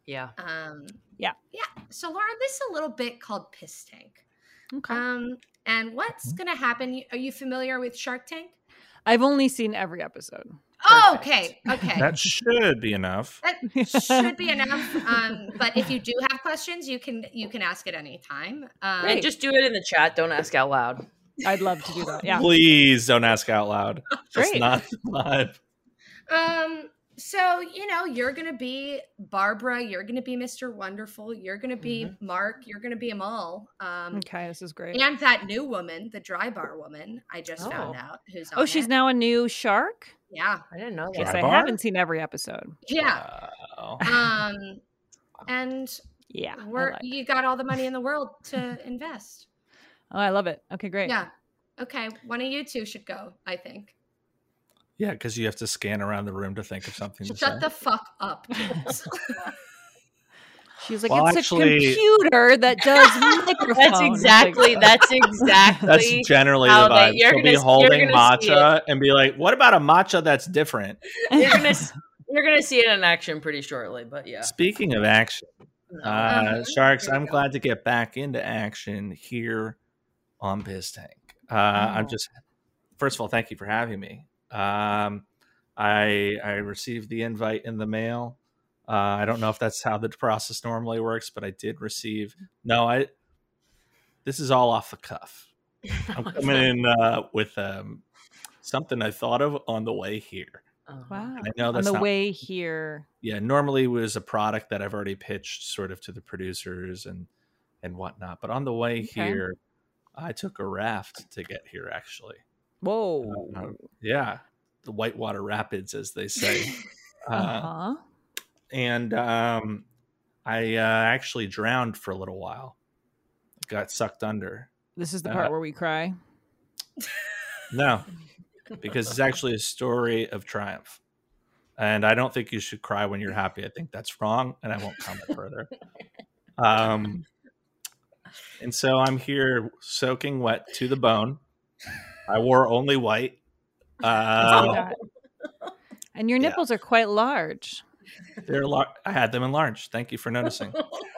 Yeah. Um, Yeah. Yeah. So, Lauren, this is a little bit called Piss Tank. Okay. Um, and what's going to happen? Are you familiar with Shark Tank? I've only seen every episode. Oh, Perfect. okay. Okay. That should be enough. That should be enough. Um, but if you do have questions, you can you can ask at any time. Um, And just do it in the chat. Don't ask out loud. I'd love to do that. Yeah. Please don't ask out loud. That's Great. not live. Um, so you know, you're gonna be Barbara, you're gonna be Mister Wonderful, you're gonna be Mhm. Mark, you're gonna be them all. Um Okay, this is great. and that new woman, the dry bar woman, I just Oh. found out who's on Oh, she's it. now a new shark? Yeah. I didn't know Yes, that. Dry I bar? haven't seen every episode. Yeah. Wow. Um and Yeah. I we're like- you got all the money in the world to invest. Oh, I love it. Okay, great. Yeah. Okay. One of you two should go, I think. Yeah, because you have to scan around the room to think of something to Shut say. the fuck up. Jules. She's like, Well, it's actually- a computer that does microphones. That's exactly. Like, That's exactly. That's generally how the they- vibe. you're She'll gonna- be you're holding gonna see matcha and be like, "What about a matcha that's different?" you're gonna. s- You're gonna see it in action pretty shortly. But yeah. Speaking of action, No. uh, Uh-huh. Sharks, There you I'm go. glad to get back into action here on Piss Tank. Uh, I'm Oh. just, first of all, thank you for having me. Um, I I received the invite in the mail. Uh, I don't know if that's how the process normally works, but I did receive. No, I. This is all off the cuff. I'm coming in uh, with um, something I thought of on the way here. Uh-huh. Wow. I know On that's the not. way here. Yeah, normally it was a product that I've already pitched sort of to the producers and and whatnot. But on the way Okay. here, I took a raft to get here. Actually, Whoa. Uh, yeah, the Whitewater Rapids, as they say. uh, Uh-huh. and um, I uh, actually drowned for a little while. Got sucked under. This is the uh, part where we cry. No, because it's actually a story of triumph. And I don't think you should cry when you're happy. I think that's wrong, and I won't comment further. Um, and so I'm here soaking wet to the bone. I wore only white. I see Uh, that. And your yeah. nipples are quite large. they're lar- I had them enlarged. Thank you for noticing.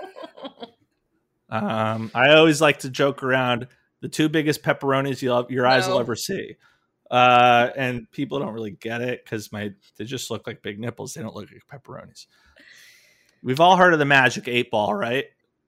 Um, I always like to joke around the two biggest pepperonis you'll, your eyes will No. ever see. Uh, and people don't really get it because my they just look like big nipples. They don't look like pepperonis. We've all heard of the magic eight ball, right?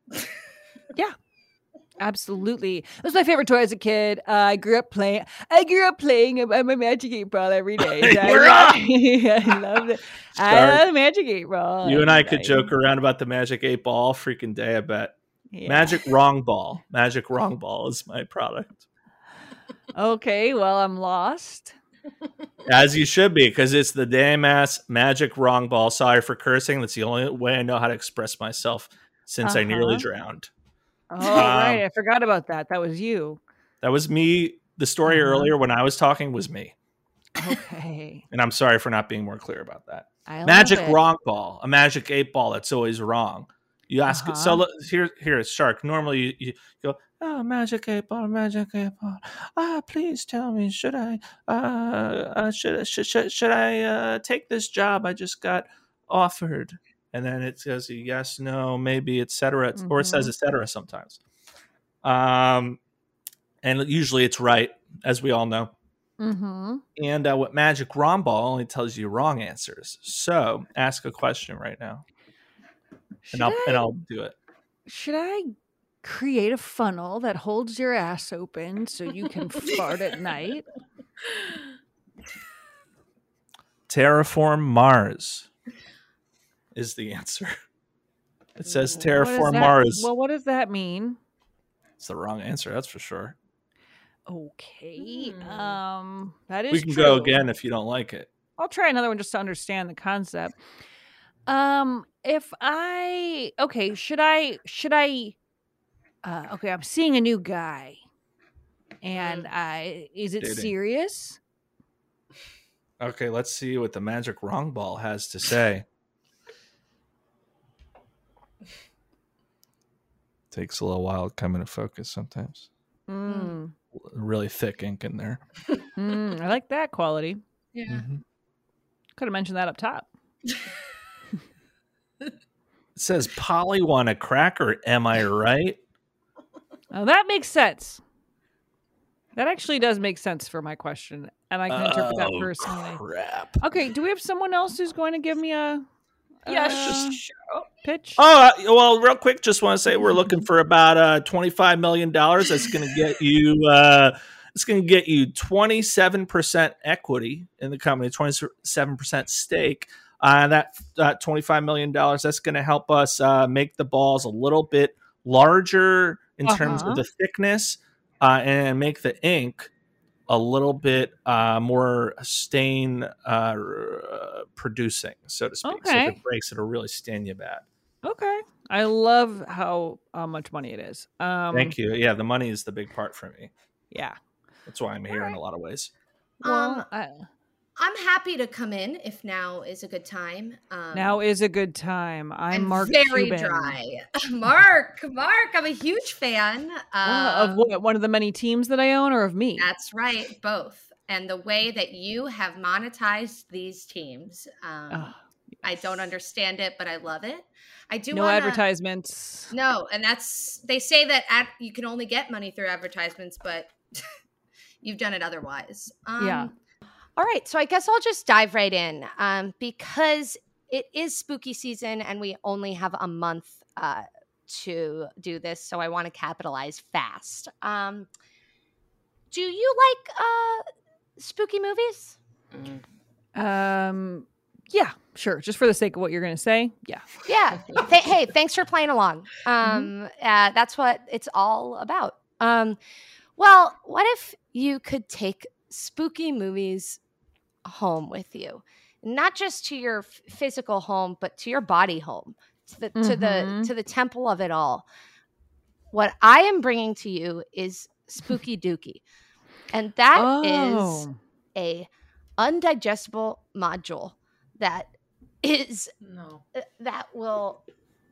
Absolutely. That was my favorite toy as a kid. Uh, I grew up playing. I grew up playing a, a Magic Eight Ball every day. So I, You're love, I loved it. I Sorry. love Magic Eight Ball. You and I could joke around about the magic eight ball all freaking day. I bet. Yeah. Magic wrong ball. Magic wrong ball is my product. Okay, well, I'm lost. As you should be, because it's the damn ass magic wrong ball. Sorry for cursing. That's the only way I know how to express myself since I nearly Uh-huh. drowned. Oh, Um, right. I forgot about that. That was you. That was me. The story Uh-huh. earlier when I was talking was me. Okay. And I'm sorry for not being more clear about that. I Magic love it. wrong ball. A magic eight ball that's always wrong. You ask Uh-huh. so look, here here it's Shark. Normally you, you go, oh, magic eight ball, magic eight ball. Ah, please tell me, should I uh, uh should, should should should I uh take this job I just got offered? And then it says yes, no, maybe, et cetera, or it says Mhm. et cetera sometimes. Um and usually it's right, as we all know. Mm-hmm. And uh, what Magic Wrong Ball only tells you wrong answers. So ask a question right now, Should and I'll I, and I'll do it. should I create a funnel that holds your ass open so you can fart at night? Terraform Mars is the answer. It says What does Terraform that- Mars. Well, what does that mean? It's the wrong answer, that's for sure. Okay. Hmm. Um, that is We can true. go again if you don't like it. I'll try another one just to understand the concept. Um, if I okay, should I should I uh okay, I'm seeing a new guy. And I is it Dating. serious? Okay, let's see what the Magic Wrong Ball has to say. Takes a little while to come into focus sometimes. Mm. Really thick ink in there. Mm, I like that quality. Yeah. Mhm. Could have mentioned that up top. It says Polly want a cracker. Am I right? Oh, that makes sense. That actually does make sense for my question, and I can interpret that Oh, personally. crap. Okay, do we have someone else who's going to give me a, a Yeah, sure. pitch? Oh, uh, well, real quick, just want to say we're looking for about uh, twenty-five million dollars. That's going to get you. Uh, it's going to get you twenty-seven percent equity in the company, twenty-seven percent stake. Uh, that uh, twenty-five million dollars. That's going to help us uh, make the balls a little bit larger in uh-huh. terms of the thickness, uh, and make the ink a little bit uh, more stain uh, producing, so to speak. Okay. So if it breaks, it'll really stain you bad. Okay. I love how uh, much money it is. Um, Thank you. Yeah, the money is the big part for me. Yeah. That's why I'm here right. in a lot of ways. Well, Um, I, I'm happy to come in if now is a good time. Um, now is a good time. I'm, I'm Mark very Cuban. dry. Mark, Mark, I'm a huge fan. Uh, of Um, what, one of the many teams that I own, or of me? That's right, both. And the way that you have monetized these teams, um, Oh, I don't understand it, but I love it. I do no wanna, advertisements. No, and that's they say that ad, you can only get money through advertisements, but you've done it otherwise. Um, Yeah. All right, so I guess I'll just dive right in um, because it is spooky season and we only have a month uh, to do this, so I want to capitalize fast. Um, do you like uh, spooky movies? Mm. Um. Yeah. Sure. Just for the sake of what you're going to say. Yeah. Yeah. Th- hey, thanks for playing along. Um, uh, that's what it's all about. Um, well, what if you could take spooky movies home with you, not just to your f- physical home, but to your body home, to the to the Mhm. to the temple of it all? What I am bringing to you is Spooky Dookie, and that is Oh. a undigestible module that is No. uh, that will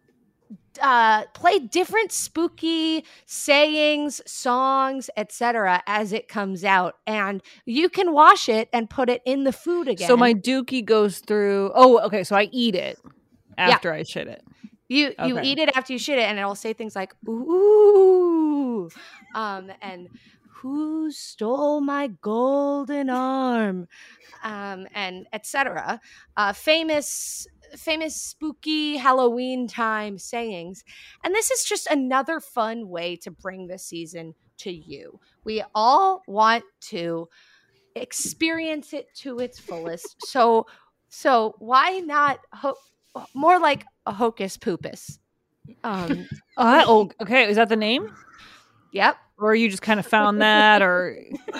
uh, play different spooky sayings, songs, et cetera as it comes out, and you can wash it and put it in the food again. So my dookie goes through. Oh, okay. So I eat it after I shit it. you you Okay. eat it after you shit it, and it'll say things like "ooh," um, and "who stole my golden arm," um, and et cetera. Uh, famous. famous spooky Halloween time sayings. And this is just another fun way to bring the season to you. We all want to experience it to its fullest. So so why not ho- more like a hocus poopus? Um Uh, oh, okay. Is that the name? yep. Or you just kind of found that, or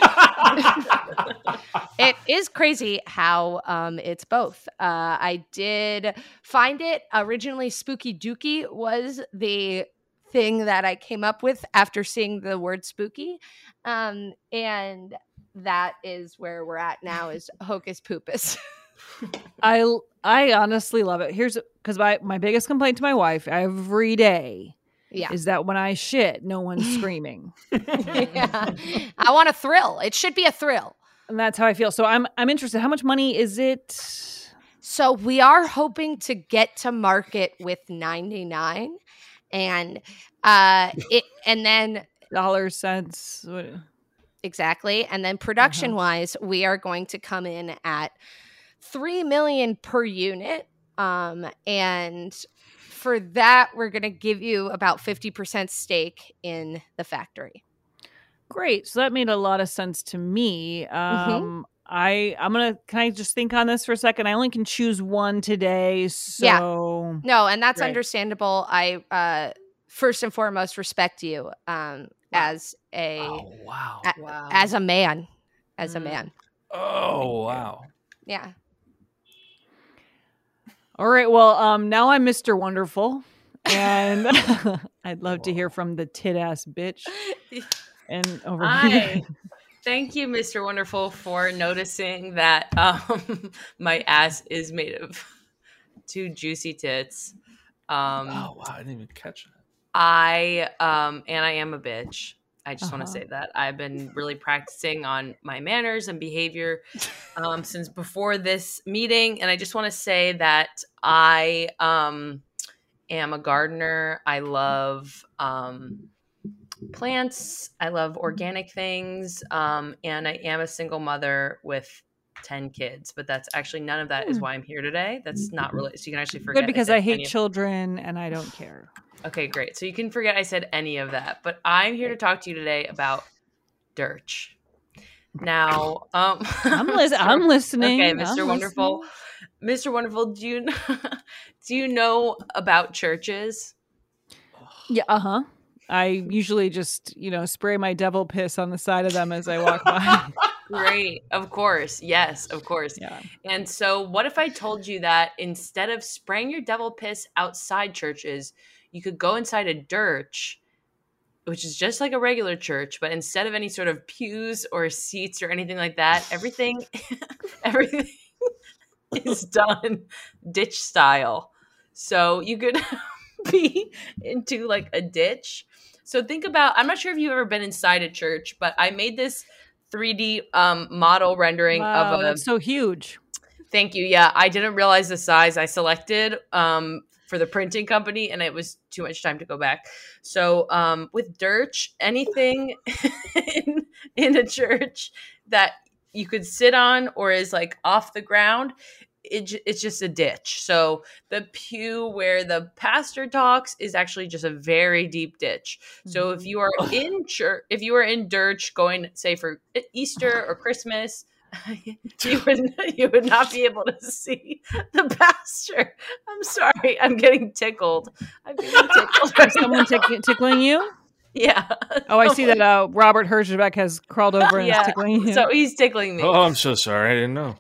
It is crazy how um, it's both. Uh, I did find it originally. Spooky Dookie was the thing that I came up with after seeing the word spooky, um, and that is where we're at now. Is hocus poopus. I I honestly love it. Here's because my my biggest complaint to my wife every day Yeah. is that when I shit, no one's screaming, yeah. I want a thrill. It should be a thrill. and that's how I feel. So I'm I'm interested. How much money is it? So we are hoping to get to market with ninety-nine, and uh, it and then Dollars, cents? What- exactly, and then production wise, we are going to come in at three million per unit, um, and for that, we're going to give you about fifty percent stake in the factory. Great. So that made a lot of sense to me. Um, I I'm gonna. Can I just think on this for a second? I only can choose one today. So No, and that's Right. understandable. I uh, first and foremost respect you um, as a Oh, wow. a- Wow. as a man, as a Mm. man. Oh, wow. Yeah. all right. Well, um, now I'm Mister Wonderful, and I'd love to hear from the tit ass bitch. And over here, Hi. Thank you, Mister Wonderful, for noticing that um, my ass is made of two juicy tits. Um, Oh, wow. I didn't even catch that. I um, and I am a bitch. I just want Uh-huh. to say that I've been really practicing on my manners and behavior um, since before this meeting, and I just want to say that I um, am a gardener. I love um, plants. I love organic things. Um, and I am a single mother with ten kids, but that's actually none of that is why I'm here today. That's not really, so you can actually forget. Good, because I, I hate any of- children and I don't care. Okay, great. So you can forget I said any of that, but I'm here to talk to you today about Dirch. Now, um, I'm, lis- I'm listening. okay, I'm Mister Wonderful, listening. Mister Wonderful, do you do you know about churches? Yeah, uh huh. I usually just, you know, spray my devil piss on the side of them as I walk by. Great. Of course. Yes, of course. Yeah. And so what if I told you that instead of spraying your devil piss outside churches, you could go inside a dirch, which is just like a regular church, but instead of any sort of pews or seats or anything like that, everything everything is done ditch style. So you could be into like a ditch. So think about, I'm not sure if you've ever been inside a church, but I made this three D um, model rendering Wow, of a. that's so huge. Thank you. Yeah, I didn't realize the size I selected um, for the printing company, and it was too much time to go back. So um, with Dirch, anything in, in a church that you could sit on or is like off the ground, it, it's just a ditch. So the pew where the pastor talks is actually just a very deep ditch. So if you are in church, if you are in Dirch going, say, for Easter or Christmas, you would you would not be able to see the pastor. I'm sorry, I'm getting tickled. I'm getting tickled. Is someone tick- tickling you? Yeah. Oh, I see that uh, Robert Herjavec has crawled over and Yeah. is tickling you. So he's tickling me. Oh, I'm so sorry. I didn't know.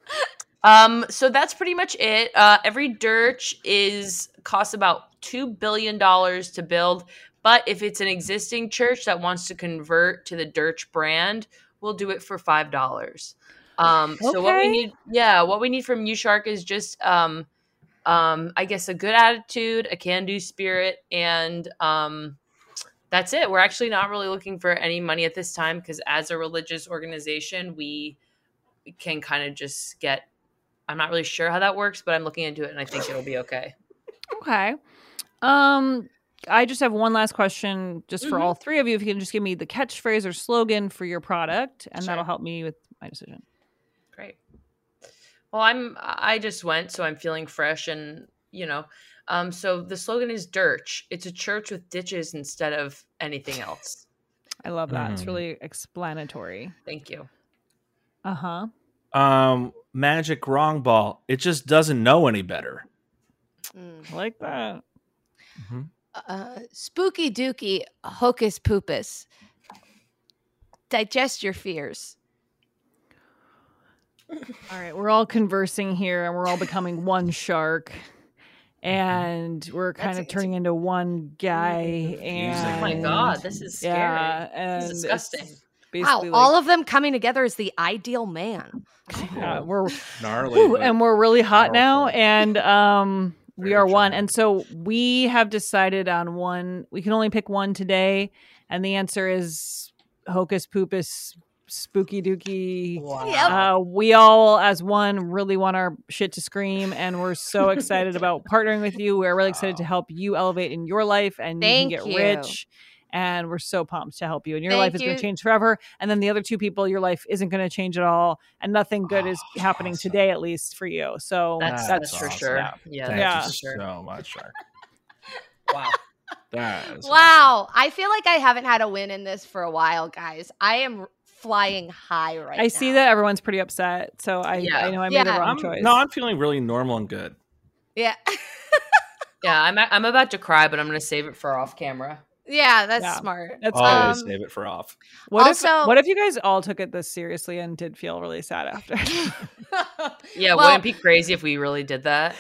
Um, so that's pretty much it. Uh, every dirch is costs about two billion dollars to build, but if it's an existing church that wants to convert to the Dirch brand, we'll do it for five dollars. Um, so what we Okay. need, yeah, what we need from you, Shark, is just, um, um, I guess a good attitude, a can-do spirit, and um, that's it. We're actually not really looking for any money at this time because as a religious organization, we can kind of just get. I'm not really sure how that works, but I'm looking into it and I think it'll be okay. Okay. Um, I just have one last question just for Mhm. all three of you. If you can just give me the catchphrase or slogan for your product, and Sure. that'll help me with my decision. Great. Well, I'm I just went, so I'm feeling fresh and, you know, um, so the slogan is Dirch. It's a church with ditches instead of anything else. I love that. It's Mm. really explanatory. Thank you. Uh-huh. Um, Magic Wrong Ball. It just doesn't know any better. Mm. I like that. Mhm. Uh, spooky dooky hocus poopus. Digest your fears. All right, we're all conversing here and we're all becoming one shark. And we're kind That's of a- turning into one guy. And Oh my God, this is scary. yeah, and This is disgusting. it's Wow, basically all like, of them coming together is the ideal man. yeah, we're Gnarly. Whew, but- and we're really hot now, powerful. and um, we Very are one. charming. And so we have decided on one. We can only pick one today, and the answer is Hocus Poopus, Spooky Dookie. Yep. Uh, we all, as one, really want our shit to scream, and we're so excited about partnering with you. We're really excited to help you elevate in your life, and Thank you can get you. rich. And we're so pumped to help you. And your Thank life is going you. to change forever. And then the other two people, your life isn't going to change at all. And nothing good is Oh, happening awesome. today, at least for you. So That's, That's that's, for awesome. sure. Yeah. Yeah. Thank Yeah. you that's for sure. so much, Shark. Wow. That is awesome. Wow. I feel like I haven't had a win in this for a while, guys. I am flying high right now. I see that everyone's pretty upset. So I, Yeah. I know I made Yeah. the wrong I'm, choice. no, I'm feeling really normal and good. Yeah. Yeah, I'm I'm about to cry, but I'm going to save it for off camera. yeah, that's Yeah. smart. That's Always Um, save it for off. what also- if what if you guys all took it this seriously and did feel really sad after? Yeah, Well- wouldn't it be crazy if we really did that?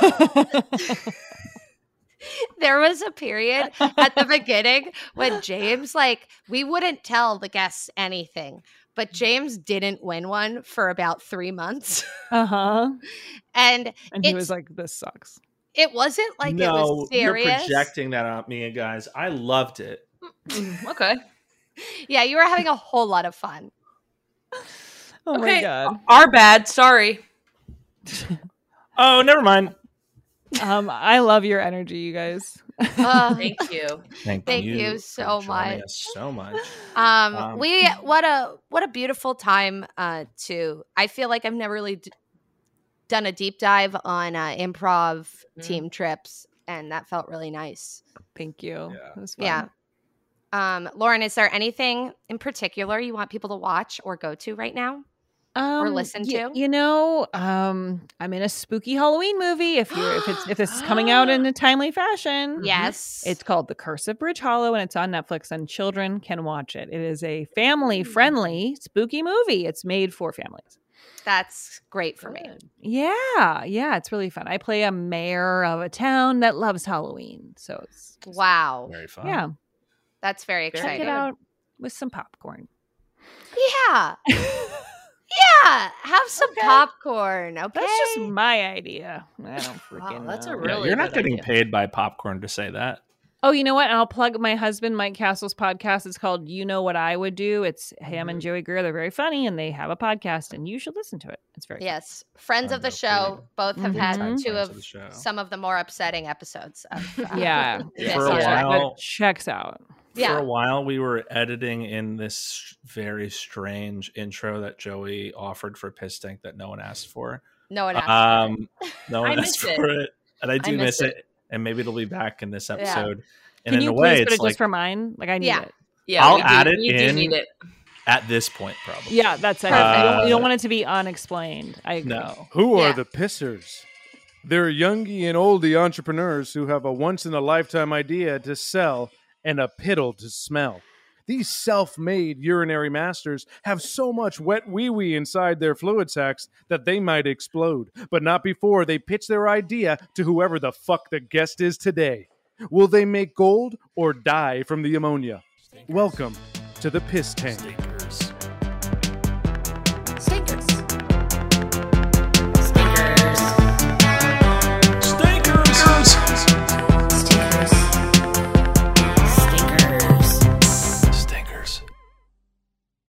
There was a period at the beginning when James, like, we wouldn't tell the guests anything, but James didn't win one for about three months. uh huh. And And he It's- was like, "This sucks." it wasn't like no, it was serious. you're projecting that on me, guys. I loved it. Mm, okay. Yeah, you were having a whole lot of fun. Oh my Okay. god. Our bad. Sorry. Oh, never mind. Um, I love your energy, you guys. Uh, Thank you. Thank, Thank you, you for so joining much. us so much. Um, Um, we what a what a beautiful time uh to I feel like I've never really d- done a deep dive on uh, improv Mhm. team trips, and that felt really nice. Thank you. Yeah. It was fun. Yeah. Um, Lauren, is there anything in particular you want people to watch or go to right now? Um, listen y- to? You know, um, I'm in a spooky Halloween movie. If you're, if it's, if this is coming out in a timely fashion, Yes. it's called The Curse of Bridge Hollow, and it's on Netflix, and children can watch it. It is a family-friendly spooky movie. It's made for families. That's great for me. Good. Yeah, yeah, it's really fun. I play a mayor of a town that loves Halloween, so it's just- Wow. Very fun. yeah. That's very Very Check exciting. it out with some popcorn. Yeah. Yeah. Have some Okay. popcorn. Okay. That's just my idea. I don't freaking Wow, that's a know. Yeah, Really you're not good getting idea. paid by popcorn to say that. Oh, you know what? I'll plug my husband, Mike Castle's podcast. It's called You Know What I Would Do. It's him and Joey Greer. They're very funny, and they have a podcast, and you should listen to it. It's very Yes. Friends of the Friends show of both have Mhm. had Time two friends of of the show. some of the more upsetting episodes of uh, fun. Yeah. this For a year. while- But checks out. Yeah. For a while, we were editing in this very strange intro that Joey offered for Piss Tank that no one asked for. No one asked. Um, no I one miss asked for it, and I do miss miss it. it. And maybe it'll be back in this episode. And Can in you a please way, put it's it like just for mine? Like I need Yeah. it. Yeah, I'll we do, add it we do in. need it. at this point, probably. Yeah, that's it. Perfect. you, don't, you don't Uh, want it to be unexplained. I agree. No. Who are Yeah. the pissers? They're youngie and oldie entrepreneurs who have a once in a lifetime idea to sell and a piddle to smell. These self-made urinary masters have so much wet wee-wee inside their fluid sacs that they might explode, but not before they pitch their idea to whoever the fuck the guest is today. Will they make gold or die from the ammonia? Welcome to the Piss Tank.